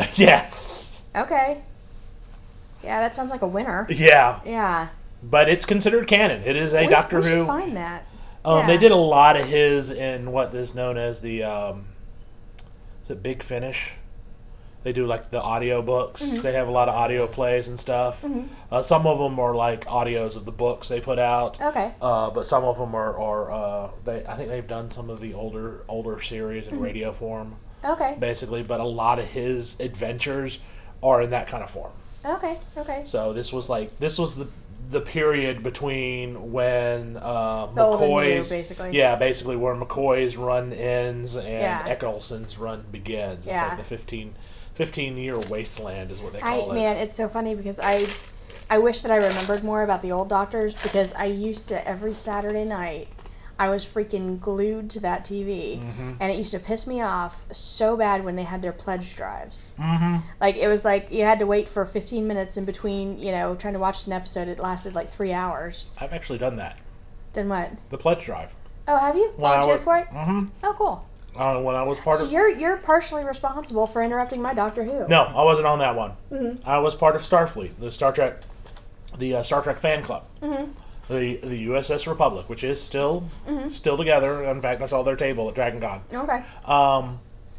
Yes. Okay. Yeah, that sounds like a winner. Yeah. Yeah. But it's considered canon. It is a we, Doctor we Who. We should find that. Um, yeah. They did a lot of his in what is known as the, um, is it Big Finish? They do like the audio books. Mm-hmm. They have a lot of audio plays and stuff. Mm-hmm. Uh, some of them are like audios of the books they put out. Okay. Uh, but some of them are, are uh, they. I think they've done some of the older older series in mm-hmm. radio form. Okay. Basically, but a lot of his adventures are in that kind of form. Okay. Okay. So this was like this was the the period between when uh, the old and new, McCoy's basically. Yeah, basically where McCoy's run ends and Yeah. Eccleston's run begins. It's Yeah. like the fifteen, fifteen year wasteland is what they I, call it. Man, it's so funny because I, I wish that I remembered more about the old Doctors, because I used to every Saturday night, I was freaking glued to that T V, mm-hmm. and it used to piss me off so bad when they had their pledge drives. Mm-hmm. Like, it was like you had to wait for fifteen minutes in between, you know, trying to watch an episode. It lasted like three hours. I've actually done that. Done what? The pledge drive. Oh, have you? When I Volunteered was- for it? Mm-hmm. Oh, cool. Uh, when I was part So of. you're you're partially responsible for interrupting my Doctor Who. No, I wasn't on that one. Mm-hmm. I was part of Starfleet, the Star Trek, the uh, Star Trek fan club. Mm-hmm. The the U S S Republic, which is still mm-hmm. still together. In fact, I saw their table at Dragon Con. Okay. Um,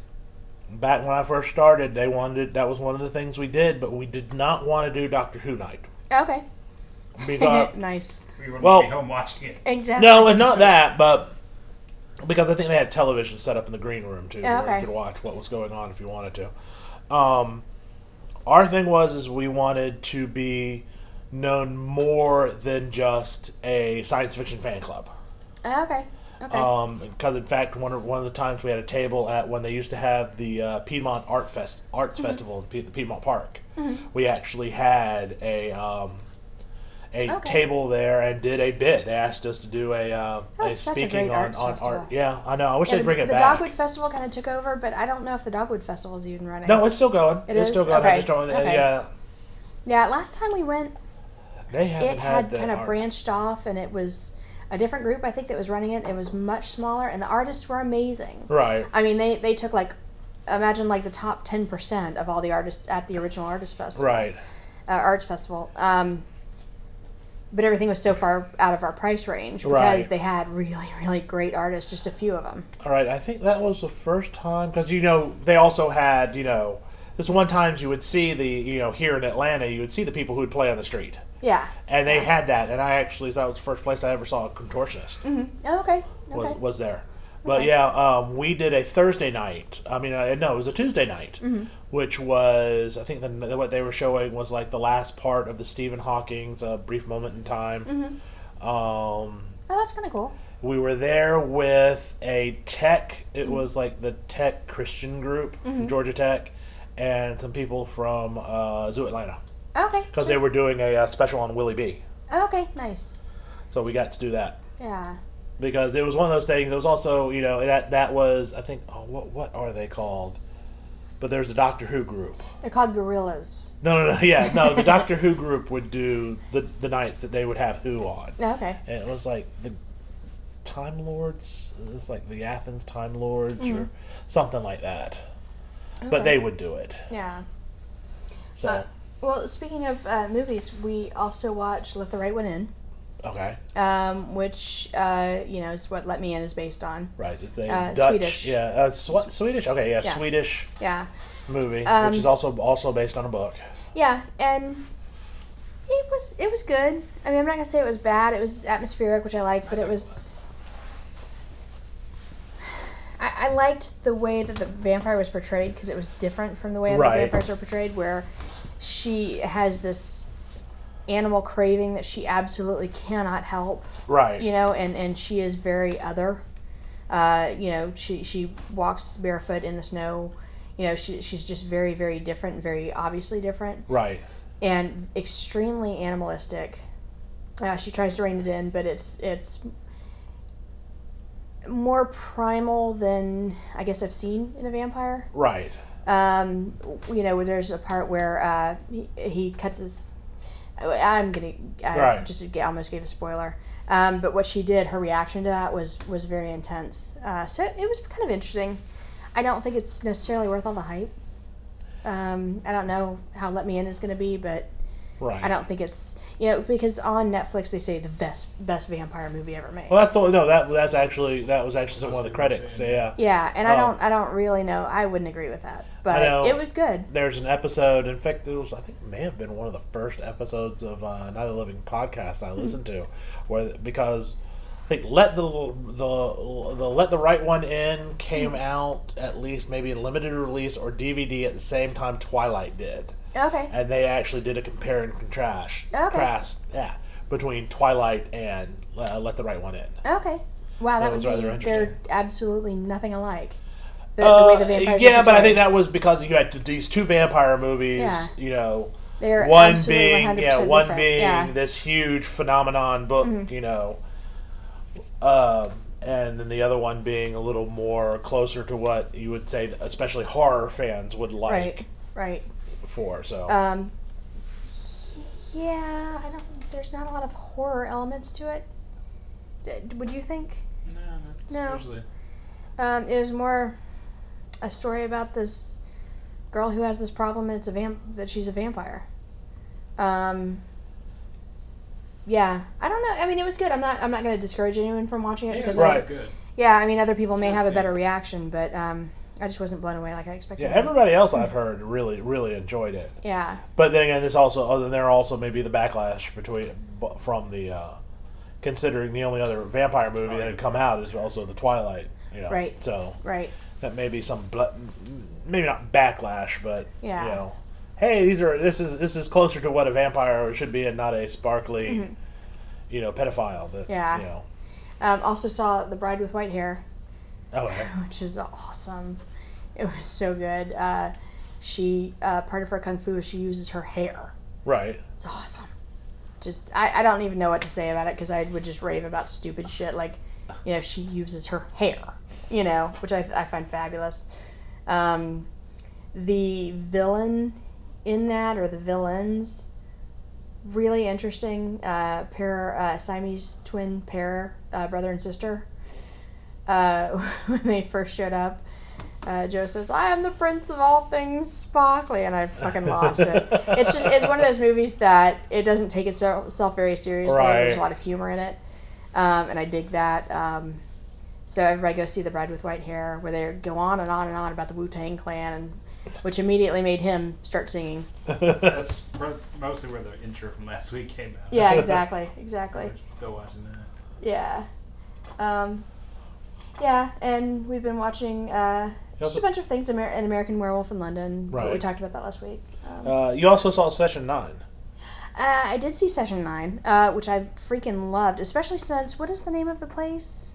back when I first started, they wanted that was one of the things we did, but we did not want to do Doctor Who night. Okay. Because nice. We wouldn't Well- be home watching it. Exactly. no, and not that, but because I think they had television set up in the green room too, Yeah, where okay. you could watch what was going on if you wanted to. Um, our thing was is we wanted to be known more than just a science fiction fan club. Okay. Okay. Um, because in fact, one of one of the times we had a table at when they used to have the uh, Piedmont Art Fest Arts mm-hmm. Festival in P- the Piedmont Park, mm-hmm. we actually had a um, a Okay. table there and did a bit. They asked us to do a uh, That a was such a speaking great on, arts on festival. art. Yeah, I know. I wish Yeah, they'd bring it the back. Dogwood Festival kind of took over, but I don't know if the Dogwood Festival is even running. No, it's still going. It it's is? still going. I Okay. just don't. Okay. Yeah, Yeah, last time we went, they haven't it had had the kind of art. branched off, and it was a different group, I think, that was running it. It was much smaller, and the artists were amazing. Right. I mean, they, they took, like, imagine, like, the top ten percent of all the artists at the original Artist Festival. Right. Uh, Arts Festival. Um, but everything was so far out of our price range because Right. they had really, really great artists, just a few of them. All right, I think that was the first time because you know they also had you know there's one times you would see the you know here in Atlanta you would see the people who would play on the street Yeah. and they had that and I actually that was the first place I ever saw a contortionist Mm-hmm. Oh, okay. Okay. was was there. But Okay. yeah, um, we did a Thursday night. I mean, uh, no, it was a Tuesday night, Mm-hmm. which was I think the, what they were showing was like the last part of the Stephen Hawking's A Brief Moment in Time. Mm-hmm. Um, Oh, that's kind of cool. We were there with a tech. It was like the tech Christian group Mm-hmm. from Georgia Tech, and some people from uh, Zoo Atlanta Okay. because they were doing a uh, special on Willie B. Okay, nice. So we got to do that Yeah. because it was one of those things. It was also you know that that was I think oh what what are they called? But there's the Doctor Who group. They're called gorillas. No no no yeah no the Doctor Who group would do the the nights that they would have Who on. Okay. And it was like the Time Lords. It's like the Athens Time Lords or something like that. But Okay. they would do it. Yeah. So Uh, well, speaking of uh, movies, we also watched Let the Right One In, okay, um, which, uh, you know, is what Let Me In is based on. right. It's a Uh, Dutch. Swedish. Yeah, uh, Sw- Swedish. Okay, yeah, Yeah. Swedish Yeah. movie, Um, which is also also based on a book. Yeah, and it was it was good. I mean, I'm not gonna say it was bad. It was atmospheric, which I liked, but it was I liked the way that the vampire was portrayed because it was different from the way other Right. vampires are portrayed, where she has this animal craving that she absolutely cannot help, Right. you know, and, and she is very other. Uh, you know, she, she walks barefoot in the snow. You know, she, she's just very, very different, very obviously different, Right. and extremely animalistic. Uh, she tries to rein it in, but it's it's more primal than I guess I've seen in a vampire. Right. Um, you know, there's a part where uh, he, he cuts his. I'm gonna I Right. just almost gave a spoiler. Um, but what she did, her reaction to that was was very intense. Uh, so it was kind of interesting. I don't think it's necessarily worth all the hype. Um, I don't know how Let Me In is going to be, but Right. I don't think it's, you know, because on Netflix they say the best best vampire movie ever made. Well, that's the no. That that's actually that was actually one of the critics. Yeah. Yeah, and I Oh. don't I don't really know. I wouldn't agree with that, I but know. it was good. There's an episode. In fact, it was I think it may have been one of the first episodes of uh, Night of the Living podcast I listened to, where because I think Let the the the Let the Right One In came out at least maybe in limited release or D V D at the same time Twilight did, Okay. and they actually did a compare and contrast. Okay. Contrast, yeah, between Twilight and uh, Let the Right One In. Okay. Wow, that, That was would rather be, interesting. They're absolutely nothing alike. The, the Uh, way the vampires yeah, are but I portrayed. think that was because you had these two vampire movies. Yeah. You know, They're one absolutely being one hundred yeah, percent one different. being Yeah. this huge phenomenon book. Mhm. You know, um, and then the other one being a little more closer to what you would say, especially horror fans would like Right. Right. for. So Um. Yeah, I don't. There's not a lot of horror elements to it. D- Would you think? No, No. no. Usually. Um, it was more a story about this girl who has this problem, and it's a vamp that she's a vampire. Um, yeah, I don't know. I mean, it was good. I'm not. I'm not going to discourage anyone from watching it Yeah, because, it's Right. I, good. yeah, I mean, other people may Good have a scene. better reaction, but um, I just wasn't blown away like I expected. yeah, to be. everybody else I've heard really really enjoyed it. Yeah, But then again, this also other than there also may be the backlash between from the uh, considering the only other vampire movie that had come out is also the Twilight. You know, Right. So right. that may be some bl- maybe not backlash, but Yeah. you know, hey, these are this is this is closer to what a vampire should be and not a sparkly, Mhm. you know, pedophile. That Yeah. you know. Um, also saw The Bride with White Hair, Okay. which is awesome. It was so good. Uh, she uh, part of her kung fu is she uses her hair. Right. It's awesome. Just I, I don't even know what to say about it because I would just rave about stupid shit like, you know, she uses her hair, you know, which I, I find fabulous. Um, the villain in that, or the villains, really interesting. Uh, pair, uh, Siamese twin pair, uh, brother and sister. Uh, when they first showed up, uh, Joe says, "I am the prince of all things sparkly," and I fucking lost it. It's just it's one of those movies that it doesn't take itself very seriously. Right. There's a lot of humor in it, um, and I dig that. Um, so everybody go see The Bride with White Hair, where they go on and on and on about the Wu-Tang Clan, and which immediately made him start singing. That's pro- mostly where the intro from last week came out. Yeah, exactly, exactly. I'm still watching that. Yeah. Um, yeah, and we've been watching uh, just a bunch of things. Amer- An American Werewolf in London. But we Right. talked about that last week. Um, Uh, you also saw Session Nine. uh, I did see Session Nine, uh, which I freaking loved, especially since what is the name of the place?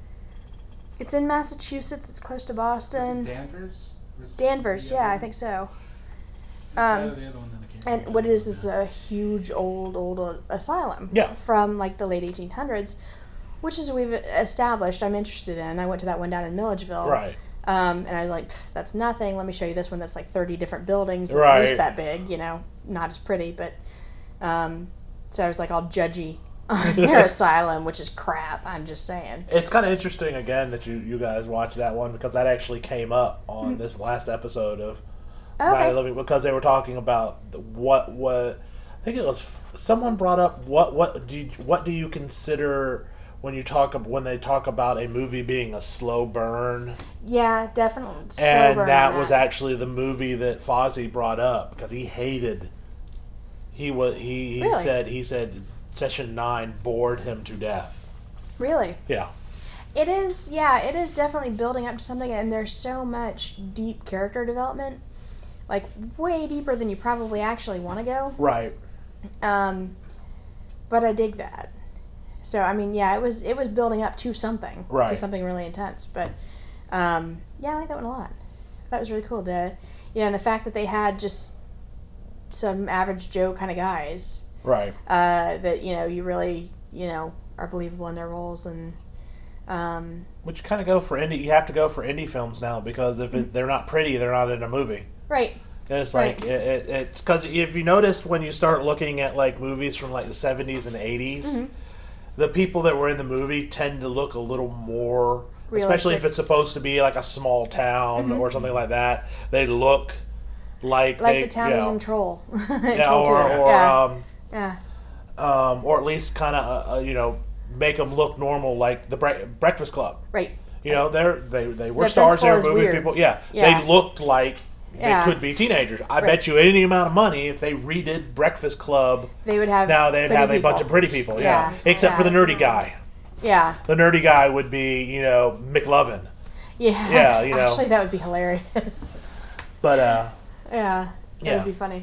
It's in Massachusetts. It's close to Is Boston. it Danvers? Or is it Danvers. the Yeah, other I one? think so. Is that Um, the other one that I can't And remember what it the is name is of? a huge old, old, old asylum. Yeah. From like the late eighteen hundreds, which is we've established. I'm interested in. I went to that one down in Milledgeville. Right. Um, and I was like, "Pff, that's nothing. Let me show you this one that's like thirty different buildings, at Right. least that big. You know, not as pretty, but." Um, so I was like all judgy on their asylum, which is crap. I'm just saying. It's kind of interesting again that you, you guys watched that one because that actually came up on Mm. this last episode of Okay. Night of the Living because they were talking about the- what what I think it was someone brought up what what do you, what do you consider when you talk ab- when they talk about a movie being a slow burn, Yeah, definitely. Slow and burn that on was actually the movie that Fozzie brought up because he hated he was he, he Really? said he said Session Nine bored him to death. Really. Yeah. It is, yeah, it is definitely building up to something, and there's so much deep character development, like way deeper than you probably actually want to go. Right. Um, but I dig that. So I mean, yeah, it was it was building up to something, Right. to something really intense. But um, yeah, I like that one a lot. That was really cool. The you know, and the fact that they had just some average Joe kind of guys, Right. uh, that you know you really you know are believable in their roles, and um, Which kind of go for indie. You have to go for indie films now because if it, they're not pretty, they're not in a movie. right, And it's like Right. it, it, it's because if you noticed when you start looking at like movies from like the seventies and eighties, Mm-hmm. the people that were in the movie tend to look a little more, especially if Realistic. it's supposed to be like a small town or something like that. They look like like they, the town you is know, in Troll. yeah, Troll or two. or yeah. um, yeah, um, or at least kind of uh, uh, you know make them look normal like the Bre- Breakfast Club. right. You know, they're they they were The stars. They principal were is movie weird. people. Yeah, Yeah. they looked like Yeah. they could be teenagers. I Right. bet you any amount of money if they redid Breakfast Club They would have now, they'd pretty have a people. bunch of pretty people. Yeah, Yeah. except for the Yeah. nerdy guy. Yeah, The nerdy guy would be you know McLovin. yeah, Yeah, you know. Actually, that would be hilarious. But uh, Yeah, that Yeah. would be funny.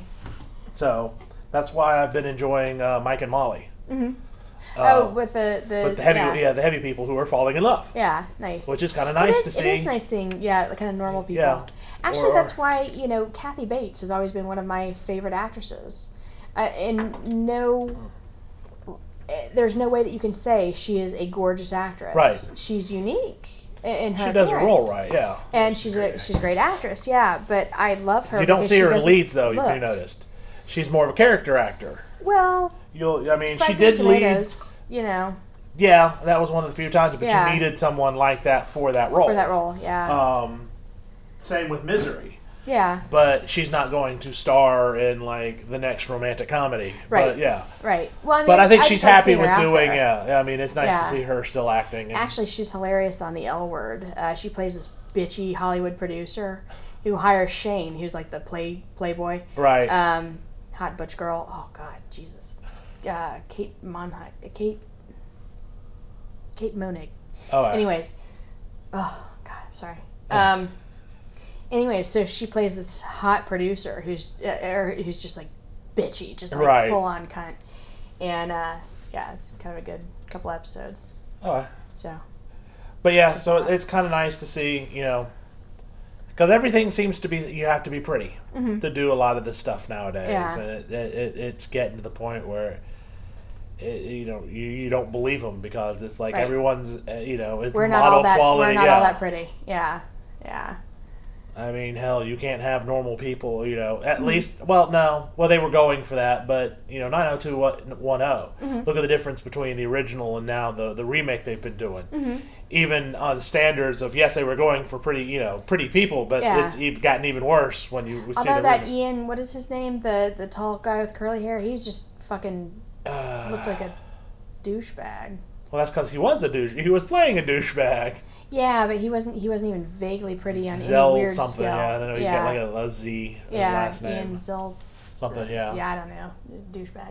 so that's why I've been enjoying uh, Mike and Molly. Mm-hmm. Uh, oh, with the the, with the heavy yeah. yeah. the heavy people who are falling in love, Yeah, nice. which is kind of It nice is- to see. It is nice seeing, yeah, the kind of normal people. Yeah. Actually, Or- that's why, you know, Kathy Bates has always been one of my favorite actresses. Uh, and no, eh, there's no way that you can say she is a gorgeous actress. Right. She's unique in in her She does her role appearance. right. Yeah. And she's a she's a great actress, yeah. But I love her. You don't because see she her in doesn't leads though. If look. you noticed, she's more of a character actor. Well, You'll. I mean, she Fried did lead. Tomatoes, you know, Yeah, that was one of the few times, but Yeah. you needed someone like that for that role. for that role, yeah, Um, same with Misery, yeah, but she's not going to star in like the next romantic comedy. Right. But yeah, right. Well, I mean, but I think just she's like happy seeing her with out doing. there. Yeah, I mean, it's nice Yeah. to see her still acting. And, Actually, she's hilarious on the L Word. Uh, she plays this bitchy Hollywood producer who hires Shane, who's like the play playboy, right. um, hot butch girl. Oh God, Jesus, uh, Kate Monheim, Kate, Kate Monig. oh, I- Anyways, oh God, I'm sorry. Um, anyways, so she plays this hot producer who's uh, er, who's just like bitchy, just like Right. full on cunt, and uh, yeah, it's kind of a good couple episodes. oh, I- So. But yeah, so it's kind of nice to see, you know, because everything seems to be you have to be pretty to do a lot of this stuff nowadays, Mm-hmm. Yeah. and it, it, it, it's getting to the point where. It, you know, you, you don't believe them because it's like Right. everyone's, uh, you know, it's We're not model all that. quality. We're not yeah, all that pretty. Yeah, yeah. I mean, hell, you can't have normal people. You know, Mm-hmm. at least. Well, no. Well, they were going for that, but you know, nine oh two one oh. Mm-hmm. Look at the difference between the original and now the the remake they've been doing. Mm-hmm. Even on standards of yes, they were going for pretty, you know, pretty people, but Yeah. it's even gotten even worse when you see Although the that remake. Ian, what is his name? The the tall guy with curly hair. He's just fucking Uh, looked like a douchebag. well, that's because he was a douche. He was playing a douchebag. Yeah, but he wasn't. He wasn't even vaguely pretty on Zell any weird something. scale. Yeah, I don't know. He's yeah. got like a, a Z yeah, last name. Ian Zell. Something, yeah. Yeah, I don't know. Douchebag.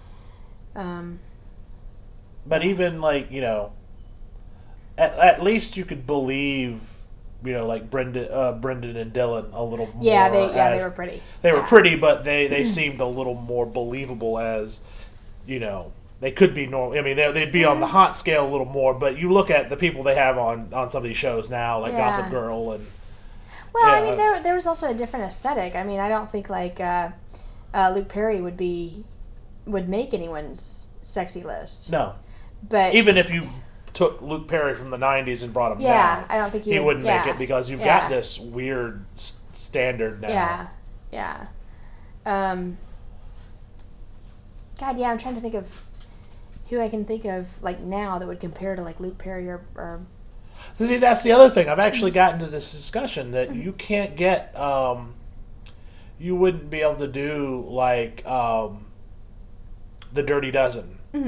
Um. But even like you know, at, at least you could believe, you know, like Brendan, uh, Brendan and Dylan a little more. Yeah, they yeah as- they were pretty. They were Yeah. pretty, but they they seemed a little more believable as, you know, they could be normal. I mean, they, they'd be on Mm-hmm. the hot scale a little more. But you look at the people they have on on some of these shows now, like Yeah. Gossip Girl and Well, I Yeah. mean, there there was also a different aesthetic. I mean, I don't think like uh, uh, Luke Perry would be would make anyone's sexy list. no, But even if you took Luke Perry from the nineties and brought him yeah, now, I don't think he, he would, wouldn't yeah. make it because you've Yeah. got this weird s- standard now. Yeah, yeah. Um, God, yeah, I'm trying to think of who I can think of like now that would compare to like Luke Perry or, or See, that's the other thing. I've actually gotten to this discussion that you can't get. Um, you wouldn't be able to do like um, the Dirty Dozen Mhm.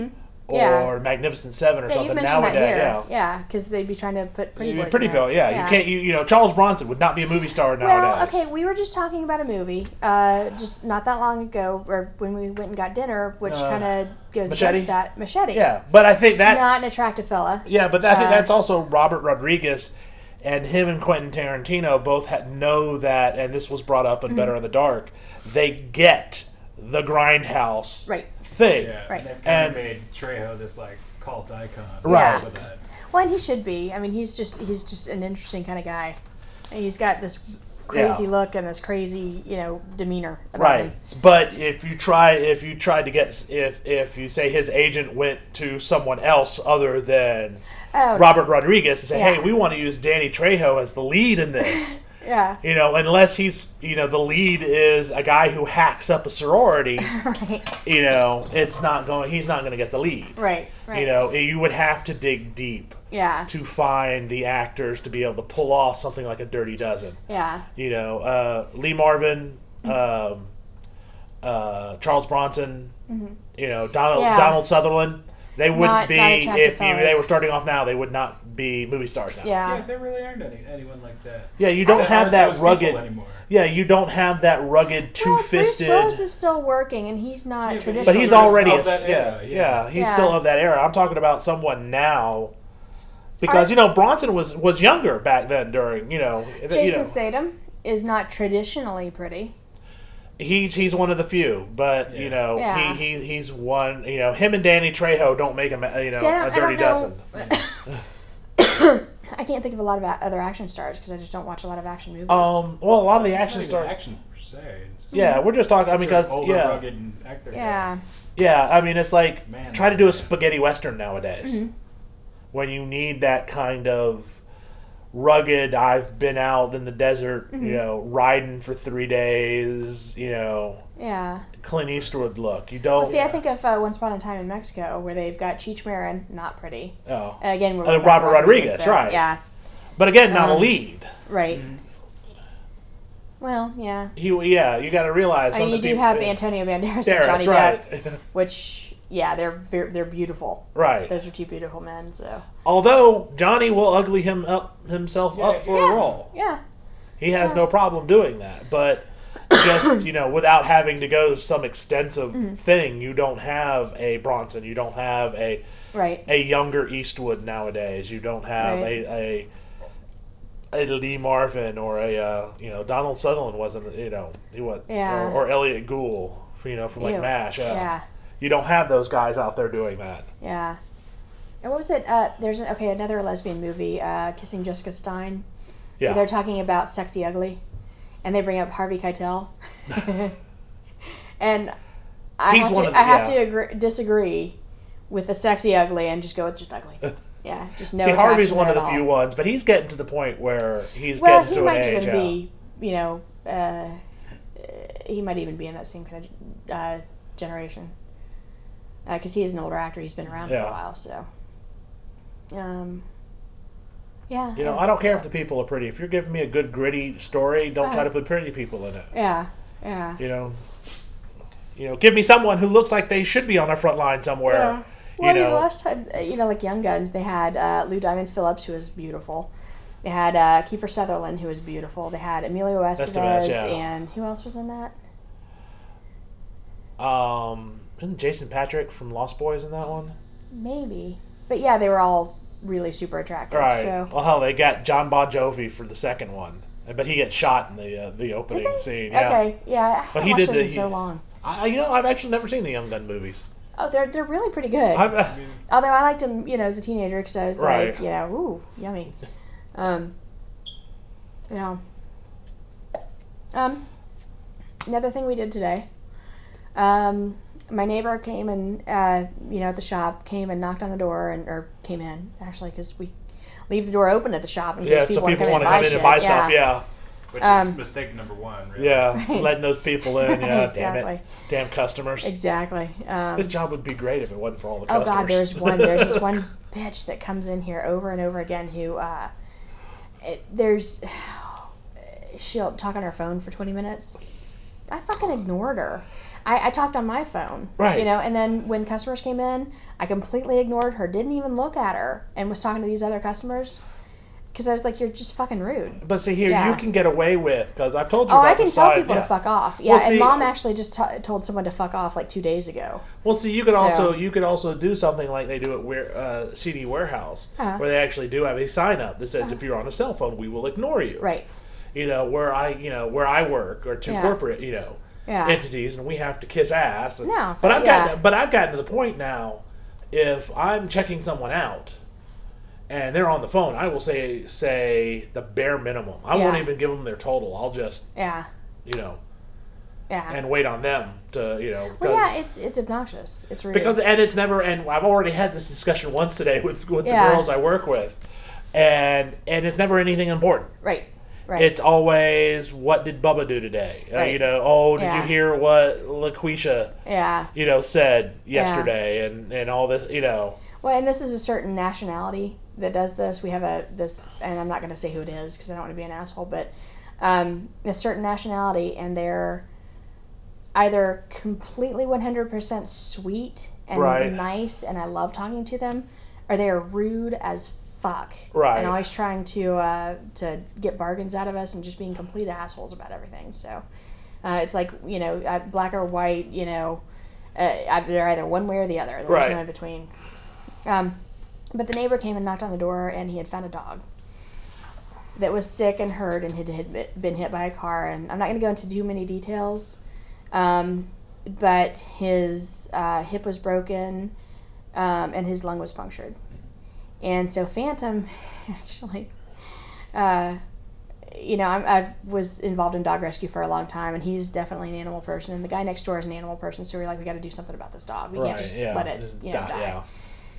or Yeah. Magnificent Seven or Yeah, you something mentioned nowadays. that here. Yeah. Yeah, because they'd be trying to put Pretty Boys. Pretty in Boy, there. yeah. You can't, you, you know, Charles Bronson would not be a movie star Well, nowadays. okay, we were just talking about a movie, uh, just not that long ago, or when we went and got dinner, which Uh, kind of goes Machete? against that. Machete. Yeah, but I think that's Not an attractive fella. yeah, but I think Uh, that's also Robert Rodriguez, and him and Quentin Tarantino both had, know that, and this was brought up in Mm-hmm. Better in the Dark. They get the grindhouse Right. thing, Yeah, Right. and they've And- kind of made Trejo this like cult icon. Right. because of that. Well, and he should be. I mean, he's just he's just an interesting kind of guy. And he's got this crazy Yeah. look and this crazy, you know, demeanor. About right? him. But if you try, if you tried to get, if if you say his agent went to someone else other than Oh, Robert Rodriguez and say, Yeah. hey, we want to use Danny Trejo as the lead in this. yeah. You know, unless he's, you know, the lead is a guy who hacks up a sorority, Right. you know, it's not going, he's not going to get the lead. Right. Right. You know, you would have to dig deep Yeah. to find the actors to be able to pull off something like a Dirty Dozen. Yeah. You know, uh, Lee Marvin, um, uh, Charles Bronson, you know, Donald Yeah. Donald Sutherland. They wouldn't Not- be not attractive if you, they fellas. were starting off now. They would not be movie stars now. Yeah. Yeah, there really aren't any anyone like that. Yeah, you don't There have aren't that those people rugged. anymore. Yeah, you don't have that rugged, Well, Bruce two-fisted. Willis is still working, and he's not Yeah, but he's traditional. But he's sort of already of a, that yeah, era, yeah, yeah. he's Yeah. still of that era. I'm talking about someone now, because Are- you know Bronson was was younger back then. During you know, you Jason know, Statham is not traditionally pretty. he's he's one of the few, but you Yeah. know Yeah. he, he he's one. You know, him and Danny Trejo don't make him you know See, I don't- a I Dirty don't Dozen. I can't think of a lot of a- other action stars because I just don't watch a lot of action movies. Um, well, a lot of the It's action not even stars. action per se. It's just Yeah, we're just talking. I mean, sort of because older, yeah, rugged and actor guy. yeah. yeah. I mean, it's like Man, try to do a yeah. spaghetti western nowadays, Mm-hmm. when you need that kind of rugged. I've been out in the desert, Mm-hmm. you know, riding for three days. You know, Yeah. Clint Eastwood look. You don't. Well, see, I think of uh, Once Upon a Time in Mexico, where they've got Cheech Marin, not pretty. Oh. And again, we're Uh, back to Robert Rodriguez, there. right. Yeah, But again, not a Um, lead. right. Mhm. Well, yeah. He, yeah, you got to realize. I some mean, you of the do people, have Antonio Banderas There, and Johnny that's Depp, right. which, yeah, they're ver- they're beautiful. right. Those are two beautiful men. So Although Johnny will ugly him up himself Yeah, up for yeah, a role. yeah, He has Yeah. no problem doing that, but just you know, without having to go some extensive Mm-hmm. thing, you don't have a Bronson, you don't have a right. a younger Eastwood nowadays, you don't have Right. a, a a Lee Marvin or a uh, you know Donald Sutherland wasn't you know he was Yeah. or, or Elliot Gould, you know from like Ew. MASH. Yeah. Yeah, You don't have those guys out there doing that. yeah. And what was it? Uh, there's an, okay another lesbian movie, uh, Kissing Jessica Stein. Yeah. They're talking about Sexy Ugly, and they bring up Harvey Keitel. and I He's have one to, of the- I have yeah. to agree, disagree with the Sexy Ugly and just go with just ugly. Yeah, just no. See, Harvey's attraction one of there the at few all. ones, but he's getting to the point where he's Well, getting he to might an age. even yeah. be, you know, uh, he might even be in that same kind of uh, generation. Because he is an older actor, he's been around for Yeah. a while, so. Um, yeah. You know, I don't care if the people are pretty. If you're giving me a good gritty story, don't try Uh-huh. to put pretty people in it. Yeah, yeah. You know, you know, give me someone who looks like they should be on the front line somewhere. Yeah. Well, you I mean, know, last time, uh, you know, like Young Guns, they had uh, Lou Diamond Phillips, who was beautiful. They had uh, Kiefer Sutherland, who was beautiful. They had Emilio Estevez, Estevez, yeah. and who else was in that? um, isn't Jason Patrick from Lost Boys in that one? Maybe. But yeah, they were all really super attractive. Right. So. Well, hell, they got John Bon Jovi for the second one, but he gets shot in the uh, the Did opening they? scene. Yeah. Okay, yeah. I haven't But he watched did those the- in so he- long. I, you know, I've actually never seen the Young Gun movies. Oh, they're they're really pretty good. I've, uh, Although I liked them, you know, as a teenager because I was Right. like, you know, ooh, yummy. Um, you know. Um, another thing we did today. Um, my neighbor came and, uh, you know, at the shop, came and knocked on the door and or came in actually because we leave the door open at the shop in case yeah, people so want to people come want in to and come buy in and shit. buy stuff. Yeah. Which Um, is mistake number one, really. Yeah, Right. letting those people in. Yeah, damn Exactly. it, damn customers. Exactly. Um, This job would be great if it wasn't for all the Oh customers. God, there's one. There's this one bitch that comes in here over and over again. Who, uh, it, there's, she'll talk on her phone for twenty minutes, I fucking ignored her. I, I talked on my phone, Right. you know, and then when customers came in, I completely ignored her, didn't even look at her, and was talking to these other customers because I was like, you're just fucking rude. But see here, Yeah. you can get away with, because I've told you Oh, about I can the tell sign. people yeah. to fuck off. Yeah, Well, see- and Mom actually just t- told someone to fuck off like two days ago. Well, see, you could So- also you could also do something like they do at Ware- uh, C D Warehouse, Uh-huh. where they actually do have a sign up that says if you're on a cell phone, we will ignore you. Right. You know where I you know where I work or two Yeah. corporate you know Yeah. entities, and we have to kiss ass. And- No, but I've yeah. gotten but I've gotten to the point now, if I'm checking someone out, and they're on the phone, I will say say the bare minimum. I won't Yeah. even give them their total. I'll just Yeah. you know Yeah. and wait on them to you know. well, 'cause- yeah, it's it's obnoxious. It's rude. Because and it's never and I've already had this discussion once today with with Yeah. the girls I work with, and and it's never anything important. right. Right. It's always what did Bubba do today? Uh, Right. you know, oh, did Yeah. you hear what LaQuisha yeah. you know said yesterday and and all this you know. Well, and this is a certain nationality that does this. We have a this, and I'm not going to say who it is because I don't want to be an asshole, but um, a certain nationality, and they're either completely one hundred percent sweet and Right. nice, and I love talking to them, or they are rude as fuck, Right. and always trying to uh, to get bargains out of us and just being complete assholes about everything. So uh, it's like you know, uh, black or white, you know. Uh, they're either one way or the other. There's Right. no in between. Um, but the neighbor came and knocked on the door, and he had found a dog that was sick and hurt and had, had been hit by a car. And I'm not going to go into too many details, um, but his uh, hip was broken um, and his lung was punctured. And so Phantom, actually, uh, you know, I'm, I was involved in dog rescue for a long time, and he's definitely an animal person. And the guy next door is an animal person, so we're like, we got to do something about this dog. We Right. can't just yeah. let it, Just you know, die, die. Yeah.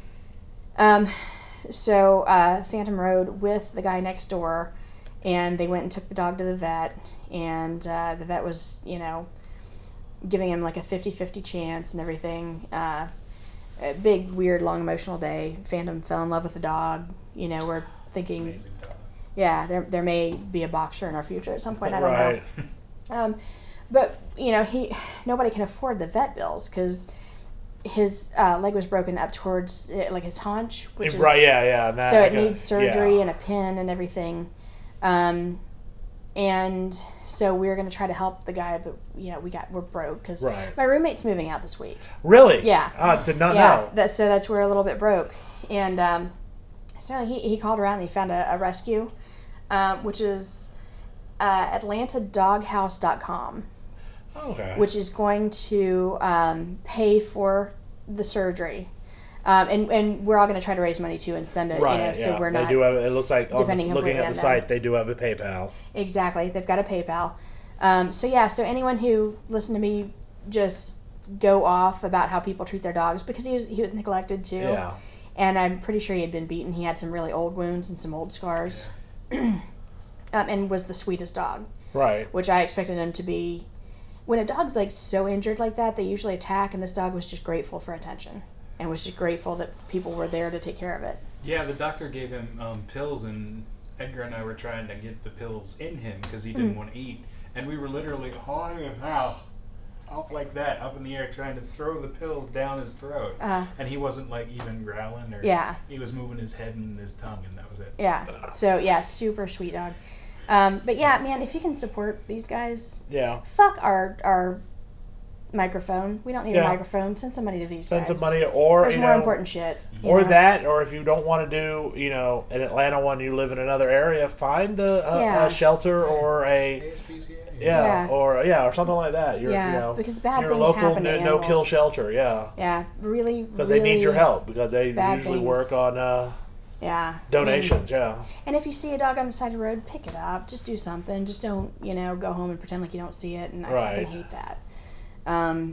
Um, so uh, Phantom rode with the guy next door, and they went and took the dog to the vet, and uh, the vet was, you know, giving him like a fifty-fifty chance and everything. Uh, a big, weird, long, emotional day. Phantom fell in love with the dog. You know, we're thinking, Amazing dog. yeah, there there may be a boxer in our future at some point. I don't Right. know. Um, but you know, he nobody can afford the vet bills because his uh, leg was broken up towards uh, like his haunch, which is Right. Yeah. Yeah. and that so I it can- needs surgery yeah. and a pin and everything. Um, and so we were going to try to help the guy, but you know, we got we're broke because Right. my roommate's moving out this week. Really? Yeah. Uh, did not yeah, know. that, so that's where we're a little bit broke. And um, so he, he called around and he found a, a rescue, um, which is uh, atlanta dog house dot com, Okay. which is going to um, pay for the surgery. Um, and, and we're all going to try to raise money too and send it, right. you know, yeah. so we're they not do have. It looks like on the, depending looking completely at on the them. site, they do have a PayPal. Exactly. They've got a PayPal. Um, so yeah, so anyone who listened to me just go off about how people treat their dogs, because he was he was neglected too. Yeah. And I'm pretty sure he had been beaten. He had some really old wounds and some old scars. um, and was the sweetest dog, Right. which I expected him to be. When a dog's like so injured like that, they usually attack, and this dog was just grateful for attention and was just grateful that people were there to take care of it. Yeah, the doctor gave him um, pills, and Edgar and I were trying to get the pills in him because he Hmm. didn't want to eat. And we were literally hauling him out, off like that, up in the air, trying to throw the pills down his throat. Uh, And he wasn't like even growling, or Yeah. he was moving his head and his tongue, and that was it. Yeah. So yeah, super sweet dog. Um, but yeah, man, if you can support these guys, Yeah. fuck our our microphone. We don't need Yeah. a microphone. Send some money to these Send guys. some money, or There's you more know, important shit. you or know? that, or if you don't want to do, you know, an Atlanta one, you live in another area, find a, a, Yeah. a shelter or a A S P C A. yeah, Yeah. or yeah, or something like that. You're, Yeah, you know, because bad your things local happen to no kill animals. shelter. Yeah, Yeah, really. because really, they need your help because they bad usually things. work on uh, Yeah. donations. Yeah, And if you see a dog on the side of the road, pick it up. Just do something. Just don't, you know, go home and pretend like you don't see it. And I Right. fucking hate that. Um,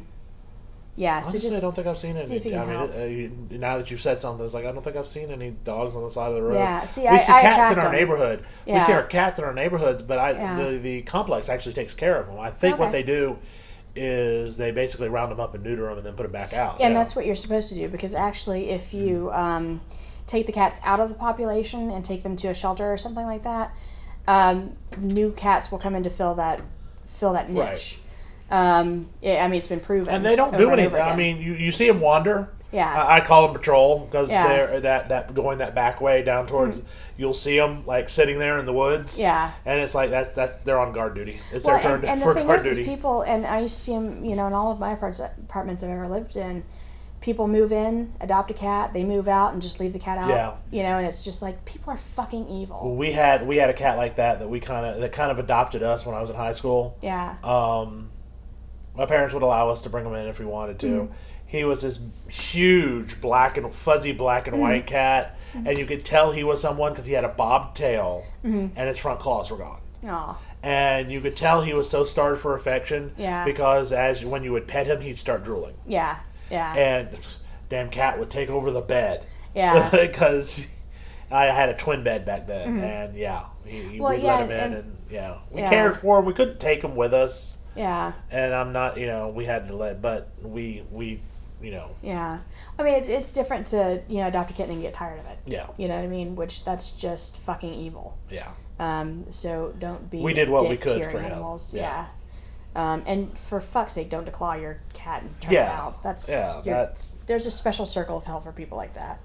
yeah. honestly, so just I don't think I've seen see if you any. I can mean, help. uh, you, now that you've said something, it's like I don't think I've seen any dogs on the side of the road. Yeah, see, we I- see I cats in attract our them. neighborhood. We Yeah. see our cats in our neighborhoods, but I Yeah. the, the complex actually takes care of them. I think what Okay. they do is they basically round them up and neuter them and then put them back out. And yeah. that's what you're supposed to do, because actually, if you um, take the cats out of the population and take them to a shelter or something like that, um, new cats will come in to fill that fill that niche. Right. Um, it, I mean, it's been proven. And they don't over do and anything. over I again. mean, you, you see them wander. Yeah. I, I call them patrol because Yeah. they're that, that going that back way down towards. Mm-hmm. You'll see them like sitting there in the woods. Yeah. And it's like that's that's they're on guard duty. It's Well, their turn and, and for the thing guard is, duty. is people, and I used to see them, you know, in all of my apartments, apartments I've ever lived in. People move in, adopt a cat, they move out, and just leave the cat out. Yeah. You know, and it's just like people are fucking evil. We had we had a cat like that that we kind of that kind of adopted us when I was in high school. Yeah. Um, my parents would allow us to bring him in if we wanted to. Mm. He was this huge black and fuzzy black and mm. white cat, mm. and you could tell he was someone because he had a bobbed tail mm. and his front claws were gone. Aw. And you could tell he was so starved for affection. Yeah. Because as when you would pet him, he'd start drooling. Yeah. Yeah. And damn cat would take over the bed. Yeah. Because I had a twin bed back then, mm-hmm. and yeah, he, well, we'd yeah, let him in, and, and yeah, we yeah. cared for him. We couldn't take him with us. Yeah. And I'm not, you know, we had to let, but we we, you know. Yeah. I mean, it, it's different to you know adopt a kitten and get tired of it. Yeah. You know what I mean? Which that's just fucking evil. Yeah. Um. So don't be. We did what a we dick could to your for him. animals. Yeah. yeah. Um, and for fuck's sake, don't declaw your cat and turn yeah. it out. That's yeah. That's there's a special circle of hell for people like that.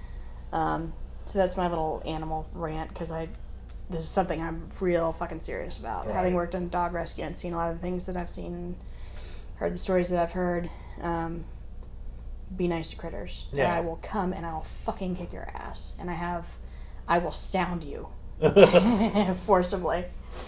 Um, so that's my little animal rant because I, this is something I'm real fucking serious about. Right. Having worked in dog rescue and seen a lot of the things that I've seen, heard the stories that I've heard. Um, be nice to critters. Yeah. And I will come and I will fucking kick your ass. And I have, I will sound you forcibly.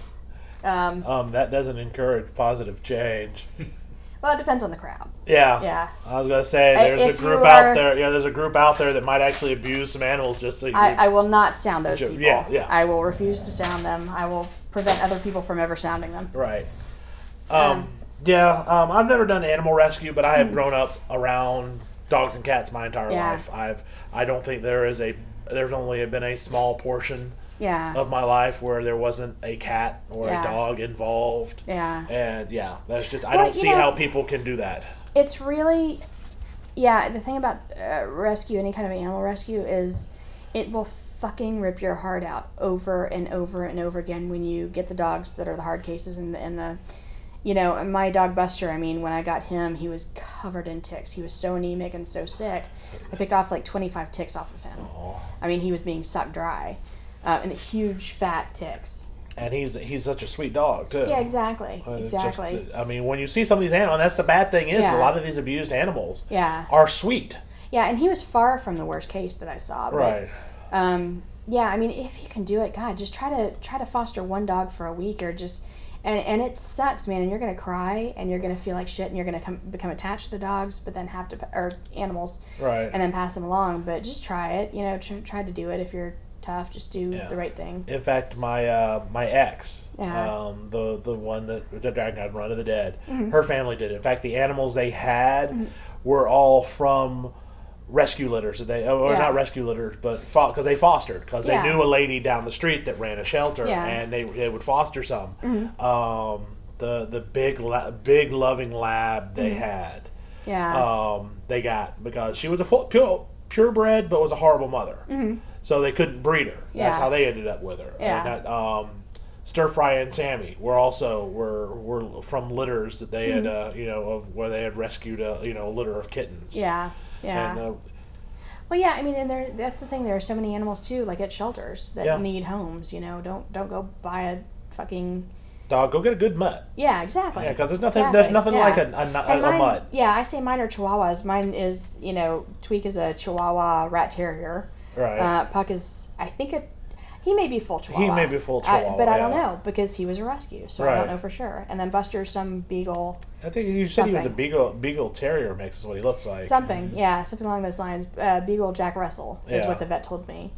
Um, um, that doesn't encourage positive change. Well, it depends on the crowd. Yeah. Yeah. I was gonna say there's if a group are, out there. Yeah, there's a group out there that might actually abuse some animals just so you. I, I will not sound those people. Yeah, yeah. I will refuse to sound them. I will prevent other people from ever sounding them. Right. Um. Um, yeah. Um. I've never done animal rescue, but I have grown up around dogs and cats my entire Yeah. life. I've. I don't think there is a. There's only been a small portion Yeah. of my life where there wasn't a cat or Yeah. a dog involved. Yeah. And yeah, that's just I Well, don't you see know- how people can do that. It's really, yeah, the thing about uh, rescue, any kind of animal rescue, is it will fucking rip your heart out over and over and over again when you get the dogs that are the hard cases and the, and the you know, my dog Buster, I mean, when I got him, he was covered in ticks. He was so anemic and so sick. I picked off like twenty-five ticks off of him. Oh. I mean, he was being sucked dry. Uh, and the huge fat ticks. And he's he's such a sweet dog too. Yeah, exactly. Uh, it's Exactly. just, I mean, when you see some of these animals, that's the bad thing is Yeah. a lot of these abused animals Yeah. are sweet. Yeah, and he was far from the worst case that I saw. But, Right. Um, yeah, I mean, if you can do it, God, just try to try to foster one dog for a week, or just, and and it sucks, man. And you're gonna cry, and you're gonna feel like shit, and you're gonna come, become attached to the dogs, but then have to, or animals, Right. and then pass them along. But just try it, you know, tr- try to do it. If you're tough, just do Yeah. the right thing. In fact, my uh, my ex, Yeah. um, the the one that the dragon had Run of the Dead, Mm-hmm. her family did it. In fact, the animals they had Mm-hmm. were all from rescue litters. They or Yeah. not rescue litters, but because they fostered because Yeah. they knew a lady down the street that ran a shelter, Yeah. and they they would foster some. Mm-hmm. Um, the the big la- big loving lab they Mm-hmm. had. Yeah. Um, they got because she was a full, pure purebred, but was a horrible mother. Mm-hmm. So they couldn't breed her. That's Yeah. how they ended up with her. Yeah. And that, um, Stir Fry and Sammy were also were were from litters that they had, uh, you know, of where they had rescued a you know a litter of kittens. Mm-hmm. yeah. Yeah. And, uh, Well, yeah, I mean, and there that's the thing. There are so many animals too, like at shelters that Yeah. need homes. You know, don't don't go buy a fucking. dog, go get a good mutt. Yeah, exactly. Yeah, because there's nothing Exactly. there's nothing Yeah. like a a, a, And a mine- mutt. Yeah, I say mine are Chihuahuas. Mine is, you know, Tweak is a Chihuahua Rat Terrier. Right. Uh, Puck is, I think it. He may be full Chihuahua. may be full I- Chihuahua, but I don't yeah. know because he was a rescue, so I Right. don't know for sure. And then Buster's some beagle, I think you said he was a something. beagle beagle terrier mix is what he looks like. something, yeah, something along those lines. Uh, beagle Jack Russell is Yeah. what the vet told me.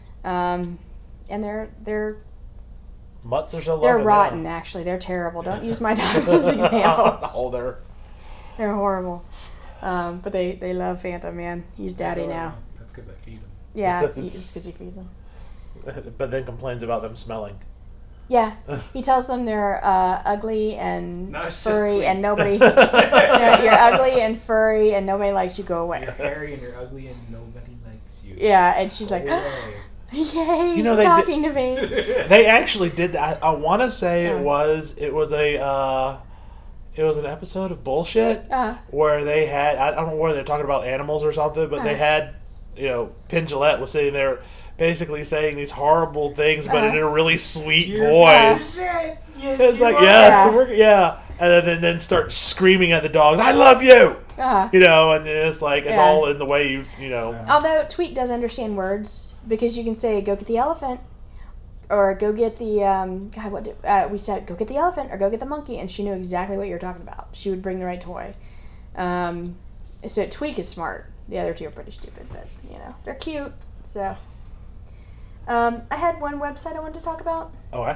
Um, and they're they're Mutts are so they're loving, rotten. yeah. Actually, they're terrible. Don't use my dogs as examples. Oh, they're They're horrible. Um, but they, they love Phantom, man. He's daddy now. That's because I feed him. Yeah, he, it's because he feeds them. but then complains about them smelling. Yeah, he tells them they're uh, ugly and No, it's just furry, sweet. and nobody. you're, you're ugly and furry, and nobody likes you. Go away. You're hairy and you're ugly and nobody likes you. Yeah, and she's like, Go away. "Yay, You know, he's they talking to me." They actually did that. I, I want to say Yeah. it was it was a uh, it was an episode of Bullshit Uh-huh. where they had, I don't know where they're talking about animals or something, but they Uh-huh. had, you know, Penn Jillette was sitting there basically saying these horrible things, but in Uh-huh. a really sweet You're voice. bullshit. Yes, It's you like, are. yes, Yeah. we're, yeah. And then, then, then start screaming at the dogs, I love you! Uh-huh. You know, and it's like, it's Yeah. all in the way you, you know. Although Tweak does understand words, because you can say, go get the elephant, or go get the, um, God, what did, uh, we said, go get the elephant, or go get the monkey, and she knew exactly what you were talking about. She would bring the right toy. Um, so Tweak is smart. The other two are pretty stupid, but, you know, they're cute, so. Um, I had one website I wanted to talk about. Oh, I?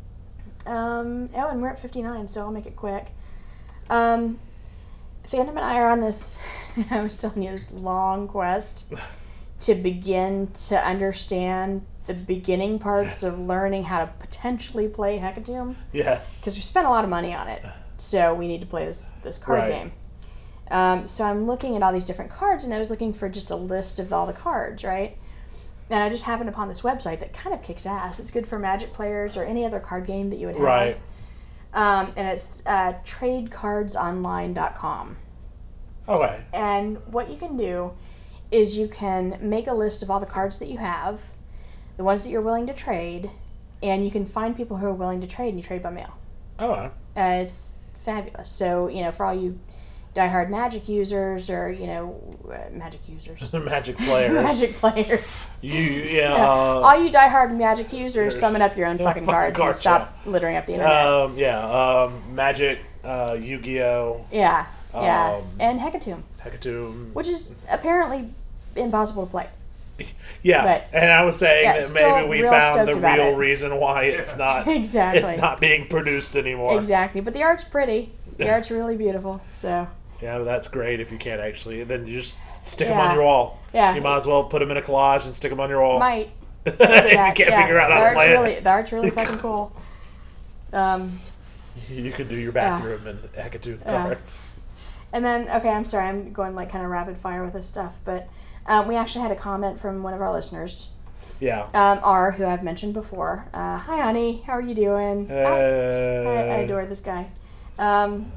Um, oh, and we're at fifty-nine, so I'll make it quick. Um, Phantom and I are on this, I was telling you, this long quest to begin to understand the beginning parts of learning how to potentially play Hecatomb. Yes. Because we spent a lot of money on it, so we need to play this, this card Right. game. Um, so I'm looking at all these different cards, and I was looking for just a list of all the cards, right? And I just happened upon this website that kind of kicks ass. It's good for Magic players or any other card game that you would have. Right. Um, and it's uh, trade cards online dot com. Okay. And what you can do is you can make a list of all the cards that you have, the ones that you're willing to trade, and you can find people who are willing to trade, and you trade by mail. Oh, I. Uh, it's fabulous. So, you know, for all you diehard Magic users or, you know, uh, Magic users. Magic players. Magic players. You, yeah. Yeah. Uh, all you diehard Magic users, Yours. summon up your own Yeah, fucking fucking cards and cards, stop littering up the internet. um, yeah. Um, Magic, uh, Yu-Gi-Oh, yeah, yeah. um, And Hecatomb, Hecatomb. which is apparently impossible to play. Yeah, but- and I was saying yeah, that still maybe we real found stoked the about real it. reason why it's not Exactly. it's not being produced anymore. Exactly. But the art's pretty. The art's really beautiful. So, Yeah, that's great if you can't actually. Then you just stick them Yeah. on your wall. Yeah. You might as well put them in a collage and stick them on your wall. might. if you can't yeah. figure out the how to art's play really, it, The art's really fucking cool. Um, you could do your bathroom and Hecatomb Yeah. cards. and then, okay, I'm sorry, I'm going like kind of rapid fire with this stuff, but um, we actually had a comment from one of our listeners, Yeah. um, R, who I've mentioned before. Uh, Hi, honey. How are you doing? Uh, I, I adore this guy. Um,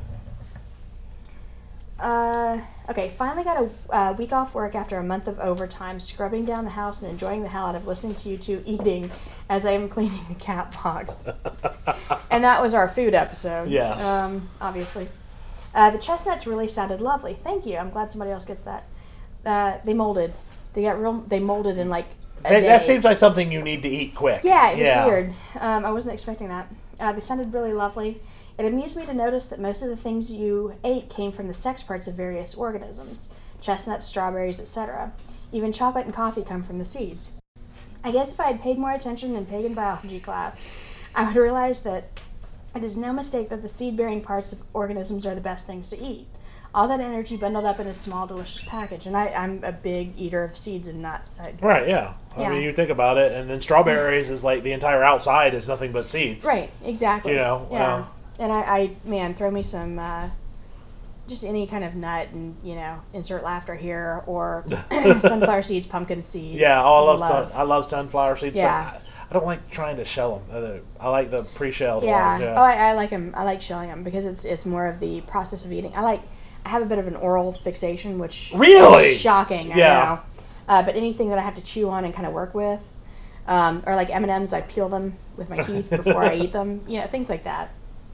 uh, okay, finally got a uh, week off work after a month of overtime, scrubbing down the house and enjoying the hell out of listening to you two eating as I am cleaning the cat box. And that was our food episode. Yes. Um, obviously. Uh, the chestnuts really sounded lovely. Thank you. I'm glad somebody else gets that. Uh, they molded. They got real. They molded in like a that, day. that seems like something you need to eat quick. Yeah, it was yeah. weird. Um, I wasn't expecting that. Uh, they sounded really lovely. It amused me to notice that most of the things you ate came from the sex parts of various organisms, chestnuts, strawberries, et cetera. Even chocolate and coffee come from the seeds. I guess if I had paid more attention in pagan biology class, I would realize that it is no mistake that the seed-bearing parts of organisms are the best things to eat. All that energy bundled up in a small, delicious package. And I, I'm a big eater of seeds and nuts. I, Right, yeah. I Yeah. mean, you think about it, and then strawberries is like the entire outside is nothing but seeds. Right, exactly. You know, yeah. uh, and I, I, man, throw me some, uh, just any kind of nut, and you know, insert laughter here, or sunflower seeds, pumpkin seeds. Yeah, oh, I love, sun, I love sunflower seeds. Yeah. But I, I don't like trying to shell them. I like the pre-shelled Yeah, ones. Yeah. oh, I, I like them. I like shelling them because it's it's more of the process of eating. I like. I have a bit of an oral fixation, which Really? is shocking. I Yeah. know. Uh, but anything that I have to chew on and kind of work with, um, or like M and M's, I peel them with my teeth before I eat them. You know, things like that.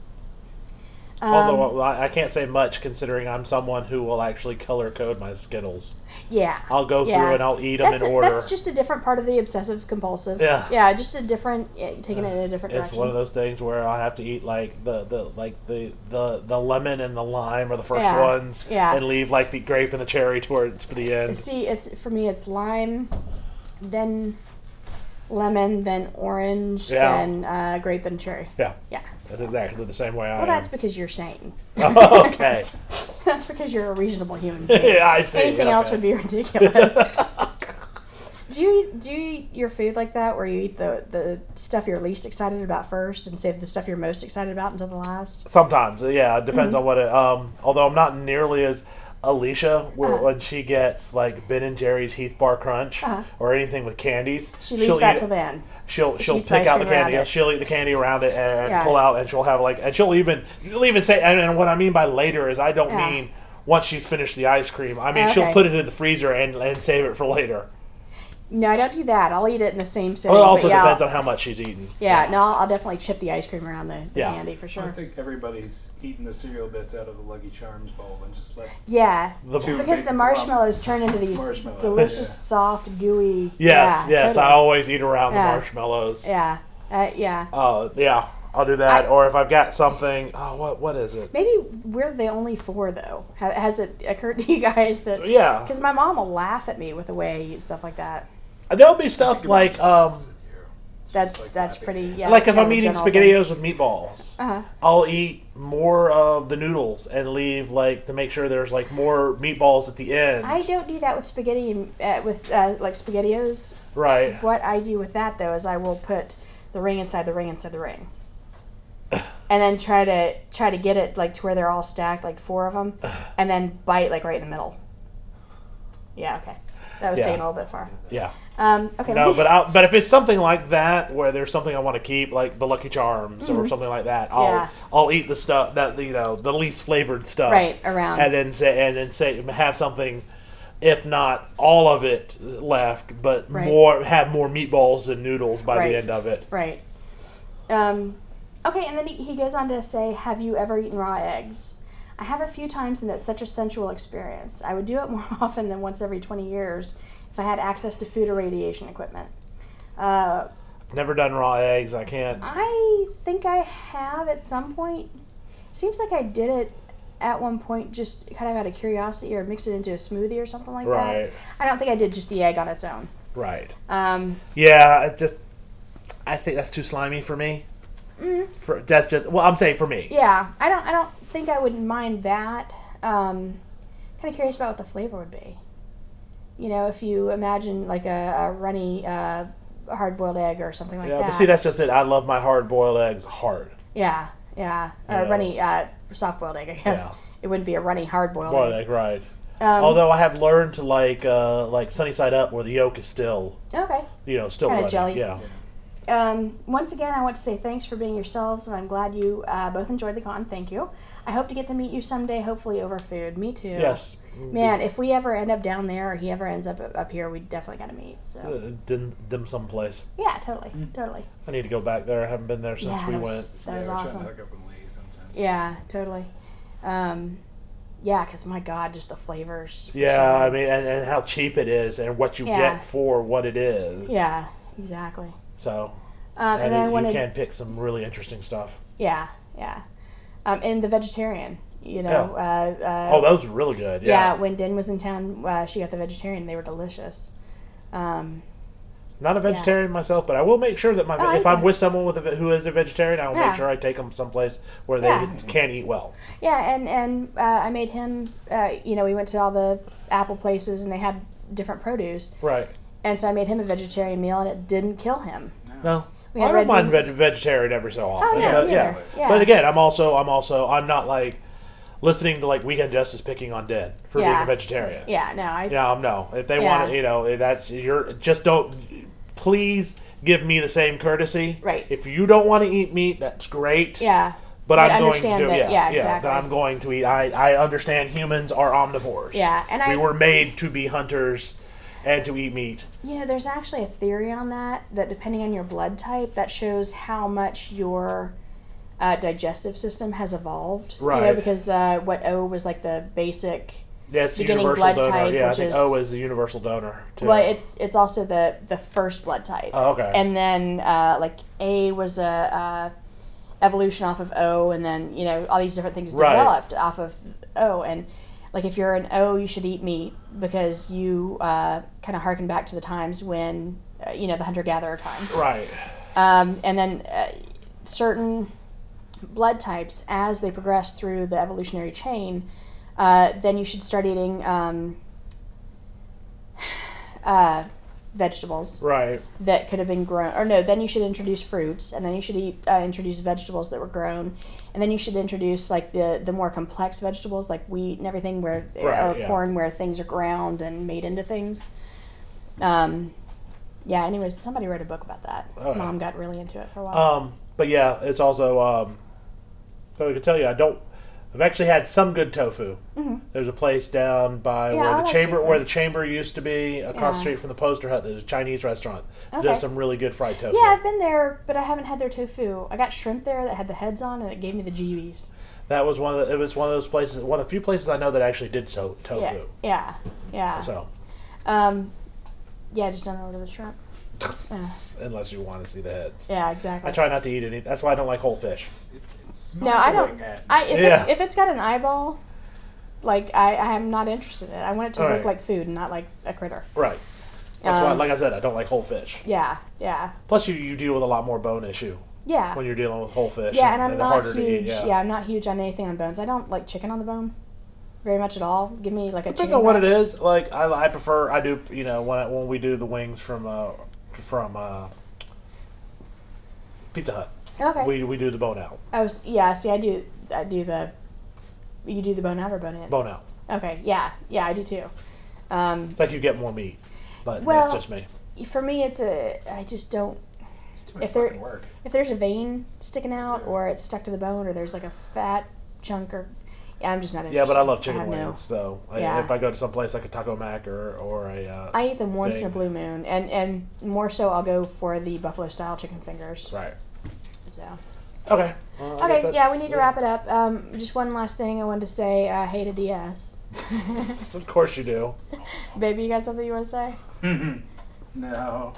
Um, Although I I can't say much considering I'm someone who will actually color code my Skittles. Yeah. I'll go through yeah. and I'll eat them that's in a, order. That's just a different part of the obsessive compulsive. Yeah. Yeah, just a different, yeah, taking it in a different It's direction. one of those things where I have to eat like the, the like the, the, the lemon and the lime are the first Yeah. ones, Yeah. and leave like the grape and the cherry towards for the end. See, it's for me, it's lime, then lemon, then orange, Yeah. then uh, grape, then cherry. Yeah, Yeah. that's exactly the same way I Well, am. that's because you're sane. Okay. That's because you're a reasonable human being. Yeah, I see. Anything else Okay. would be ridiculous. do you do you eat your food like that, where you eat the, the stuff you're least excited about first and save the stuff you're most excited about until the last? Sometimes, yeah, it depends Mm-hmm. on what it. Um, although I'm not nearly as Alicia, where, Uh-huh. when she gets like Ben and Jerry's Heath Bar Crunch Uh-huh. or anything with candies, She leaves she'll that eat till it. then. She'll she'll eats the pick ice out the cream around candy. it. She'll eat the candy around it and Yeah. pull out, and she'll have like, and she'll even she'll even say, and, and what I mean by later is I don't Yeah. mean once she's finished the ice cream. I mean Okay. she'll put it in the freezer and and save it for later. No, I don't do that. I'll eat it in the same sitting. Well, it also but yeah, depends I'll- on how much she's eating. Yeah, no, I'll, I'll definitely chip the ice cream around the, the Yeah. candy for I sure. think everybody's eating the cereal bits out of the Lucky Charms bowl and just let. Yeah, The- Two because big the marshmallows turn into these Marshmallows, delicious, yeah. soft, gooey. Yes, yeah, yes, I totally. always eat around Yeah. the marshmallows. Yeah, uh, yeah. Oh, yeah, I'll do that. I- or if I've got something, oh, what what is it? Maybe we're the only four though. Ha- Has it occurred to you guys that? Yeah, Because my mom will laugh at me with the way I eat stuff like that. there'll be stuff like um. That's like that's laughing. pretty. Yeah. like that's if kind I'm of a eating general SpaghettiOs with meatballs, thing. Uh-huh. I'll eat more of the noodles and leave like to make sure there's like more meatballs at the end. I don't do that with spaghetti uh, with uh, like SpaghettiOs. right. What I do with that though is I will put the ring inside the ring inside the ring, and then try to try to get it like to where they're all stacked, like four of them, and then bite like right in the middle. Yeah. Okay. That was Yeah. taking a little bit far. Yeah. Um, okay. No, but I, but if it's something like that where there's something I want to keep, like the Lucky Charms or something like that, I'll Mm-hmm. Yeah. I'll eat the stuff that you know the least flavored stuff, Right, around. and then say and then say have something, if not all of it left, but Right. more have more meatballs than noodles by Right. the end of it. Right. Um, okay, and then he, he goes on to say, have you ever eaten raw eggs? I have a few times, and it's such a sensual experience. I would do it more often than once every twenty years if I had access to food or radiation equipment. Uh, Never done raw eggs. I can't. I think I have at some point. Seems like I did it at one point just kind of out of curiosity or mix it into a smoothie or something like Right. that. I don't think I did just the egg on its own. Right. Um, Yeah. It just. I think that's too slimy for me. mm, For that's just well, I'm saying for me. yeah, I don't. I don't think I would mind that. Um, kind of curious about what the flavor would be. You know, if you imagine like a, a runny uh, hard-boiled egg or something like Yeah, that. but see, that's just it. I love my hard-boiled eggs hard. yeah, yeah, You a know. runny uh, soft-boiled egg. I guess Yeah. it wouldn't be a runny hard-boiled Boiled egg. egg, right? Um, Although I have learned to like uh, like sunny side up, where the yolk is still, okay. you know, still Kinda runny. jelly. Yeah. Um, once again, I want to say thanks for being yourselves, and I'm glad you uh, both enjoyed the con. Thank you. I hope to get to meet you someday, hopefully over food. Me too. Yes. Man, if we ever end up down there, or he ever ends up up here, we definitely got to meet. So Uh, dim, dim someplace. yeah, totally, totally. I need to go back there. I haven't been there since Yeah, we that went. was, that Yeah, was we're trying awesome. to hook up with Lee sometimes. Yeah, totally. Um, yeah, because my God, just the flavors. were Yeah, so I good. mean, and, and how cheap it is, and what you Yeah. get for what it is. Yeah, exactly. So, Um, and, and then I it- wanted, you can pick some really interesting stuff. yeah, yeah. Um, and the vegetarian, you know. Uh, uh, Oh, those are really good. yeah. Yeah. When Den was in town, uh, she got the vegetarian. They were delicious. Um, Not a vegetarian myself, but I will make sure that my Oh, I if I'm get it. with someone with a, ve- who is a vegetarian, I will Yeah. make sure I take them someplace where they Yeah. can eat well. yeah, and and uh, I made him. Uh, you know, we went to all the apple places, and they had different produce, Right. and so I made him a vegetarian meal, and it didn't kill him. No. We I had don't red mind beans. veg- vegetarian every so often, yeah, but me yeah. neither. Yeah. But again, I'm also I'm also I'm not like listening to like Weekend Justice picking on Den for being Yeah. a vegetarian. Yeah, no, I. Yeah, um, no. If they Yeah. want to, you know, that's you're just don't. Please give me the same courtesy. Right. If you don't want to eat meat, that's great. Yeah. But But I'm going to understand do that- yeah, yeah, yeah, exactly. that I'm going to eat. I, I understand humans are omnivores. Yeah, and I- we were made to be hunters and to eat meat. You know, there's actually a theory on that, that depending on your blood type, that shows how much your uh, digestive system has evolved. You know, Right. because uh, what O was like the basic. Yeah, it's the Beginning universal blood donor. type, yeah, I which think is- O is the universal donor too. Well, it's it's also the the first blood type. Oh, okay. And then uh, like A was a uh, evolution off of O, and then you know all these different things Right. developed off of O. And like if you're an O, you should eat meat because you uh, kind of harken back to the times when uh, you know the hunter gatherer time. right. Um, and then uh, certain blood types, as they progress through the evolutionary chain, uh, then you should start eating um, uh, vegetables Right. that could have been grown. Or no, then you should introduce fruits, and then you should eat uh, introduce vegetables that were grown, and then you should introduce like the the more complex vegetables like wheat and everything, where Right, or yeah. corn, where things are ground and made into things. Um, yeah. Anyways, somebody wrote a book about that. Okay. Mom got really into it for a while. Um, but yeah, it's also. Um, I can tell you, I don't. I've actually had some good tofu. Mm-hmm. There's a place down by Yeah, where I the like chamber tofu. where the chamber used to be, across Yeah. the street from the poster hut. There's a Chinese restaurant. that Okay. Does some really good fried tofu. Yeah, I've been there, but I haven't had their tofu. I got shrimp there that had the heads on, and it gave me the G Bs. That was one of the, it was one of those places, one of the few places I know that actually did so tofu. Yeah, yeah, yeah. So, Um, yeah, just don't order the shrimp. unless you want to see the heads. Yeah, exactly. I try not to eat any. That's why I don't like whole fish. It, it's No, I don't. smuggling at me. I if Yeah. it's if it's got an eyeball, like I I am not interested in it. I want it to All look right. like food and not like a critter. Right. That's why, Um, like I said, I don't like whole fish. Yeah, yeah, Plus, you, you deal with a lot more bone issue yeah. when you're dealing with whole fish. Yeah, and I'm they're not harder huge. to eat. yeah. I'm not huge on anything on bones. I don't like chicken on the bone very much at all. Give me like a Depending chicken on what it breast. is, like I, I prefer, I do, you know, when I, when we do the wings from uh, from uh, Pizza Hut, Okay. we we do the bone out, I was yeah. See, I do I do the. You do the bone out or bone in? bone out. Okay. Yeah. Yeah, I do too. Um, It's like you get more meat, but Well- that's just me. for me, it's a. I just don't. It's too much If there- fucking work. If there's a vein sticking out, or it's stuck to the bone, or there's like a fat chunk, or yeah, I'm just not interested. Yeah, but I love chicken have no- wings. So I, Yeah. if I go to some place like a Taco Mac or or a uh, I eat them once in a Big. blue moon, and and more so, I'll go for the buffalo style chicken fingers. right. So Okay. Well, I guess okay, yeah, we that's- need to wrap it up. Um, just one last thing I wanted to say. I hate a D S. Of course you do. Baby, you got something you want to say? No.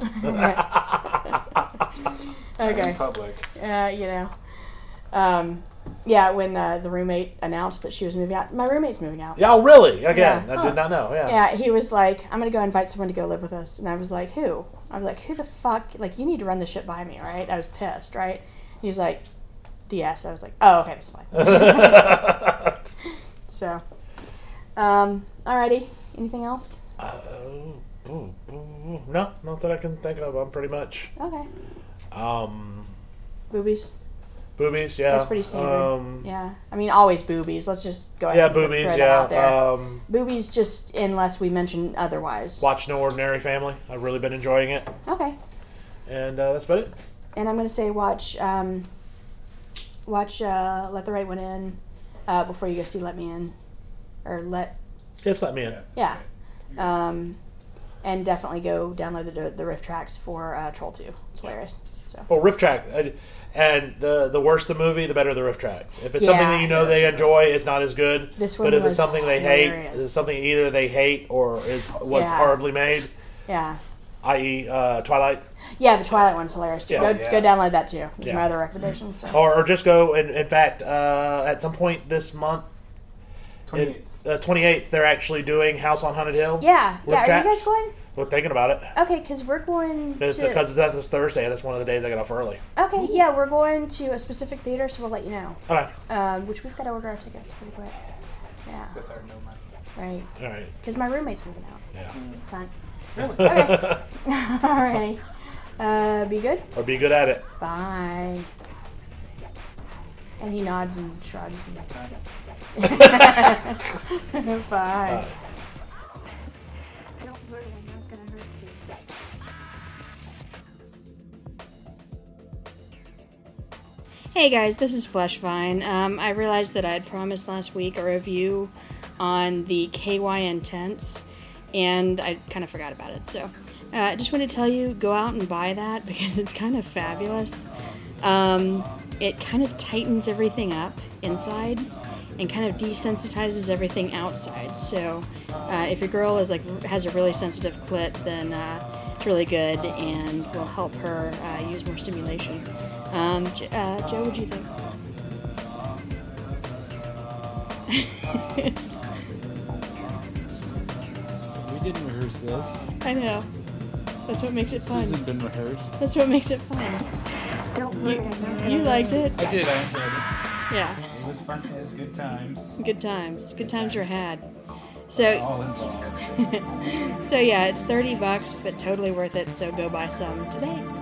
Okay. In public. Uh, you know, um, yeah. When uh, the roommate announced that she was moving out, my roommate's moving out. Yeah, oh, really? Again, Yeah. I did not know. Yeah. Yeah, he was like, "I'm gonna go invite someone to go live with us," and I was like, "Who?" I was like, "Who the fuck? Like, you need to run this shit by me, right?" I was pissed, right? He was like, "D S." I was like, "Oh, okay, that's fine." So, um, alrighty. Anything else? Uh, ooh, ooh, no, not that I can think of. I'm pretty much Okay. um, Boobies. boobies. Yeah, That's pretty standard. Um, Yeah. I mean, always boobies. Let's just go ahead. yeah, and throw boobies. that Yeah. out there. Um, Boobies, just unless we mention otherwise. watch No Ordinary Family. I've really been enjoying it, Okay. and uh, that's about it. And I'm gonna say watch um, watch uh, Let the Right One In uh, before you go see Let Me In, or Let Just let me in. yeah, um, and definitely go download the the riff tracks for uh, Troll Two. It's hilarious. So Well, riff track, I- and the the worse the movie, the better the riff tracks. If it's something Yeah. that you know they enjoy, it's not as good. This one but if was it's something they hate, hilarious. it's something either they hate or is was Yeah. horribly made, yeah, that is, uh, Twilight. yeah. The Twilight one's hilarious too. Yeah. go Yeah. go download that too. It's Yeah. my other recommendation. So. Or, or just go, and in fact, uh, at some point this month, twenty-eighth. uh, twenty-eighth, they're actually doing House on Haunted Hill. Yeah, Riff yeah. Are tracks. you guys going? We're thinking about it. Okay, because we're going Because to. it's this Thursday. That's one of the days I got off early. Okay, yeah, we're going to a specific theater, so we'll let you know. Okay. Um, which we've got to order our tickets pretty quick. Yeah, With our no money. right. All right. Because my roommate's moving out. Yeah. Fun. Okay. Alrighty. Uh, be good. Or be good at it. Bye. And he nods and shrugs. And Bye. Don't worry, I'm not gonna hurt you. Hey guys, this is Fleshvine. Um, I realized that I had promised last week a review on the K Y Intense, and I kind of forgot about it. So uh, I just want to tell you, go out and buy that because it's kind of fabulous. Um, it kind of tightens everything up inside and kind of desensitizes everything outside. So uh, if your girl is like has a really sensitive clit, then uh, it's really good and will help her uh, use more stimulation. Um, J- uh, Joe, what do you think? We didn't rehearse this. I know. That's what makes it This fun. hasn't been rehearsed. That's what makes it fun. Don't worry, I'm not gonna You liked it? I did. I enjoyed Yeah. It was fun. It was good times. Good times. Good times are had. So, all involved. so yeah, it's thirty bucks, but totally worth it. So go buy some today.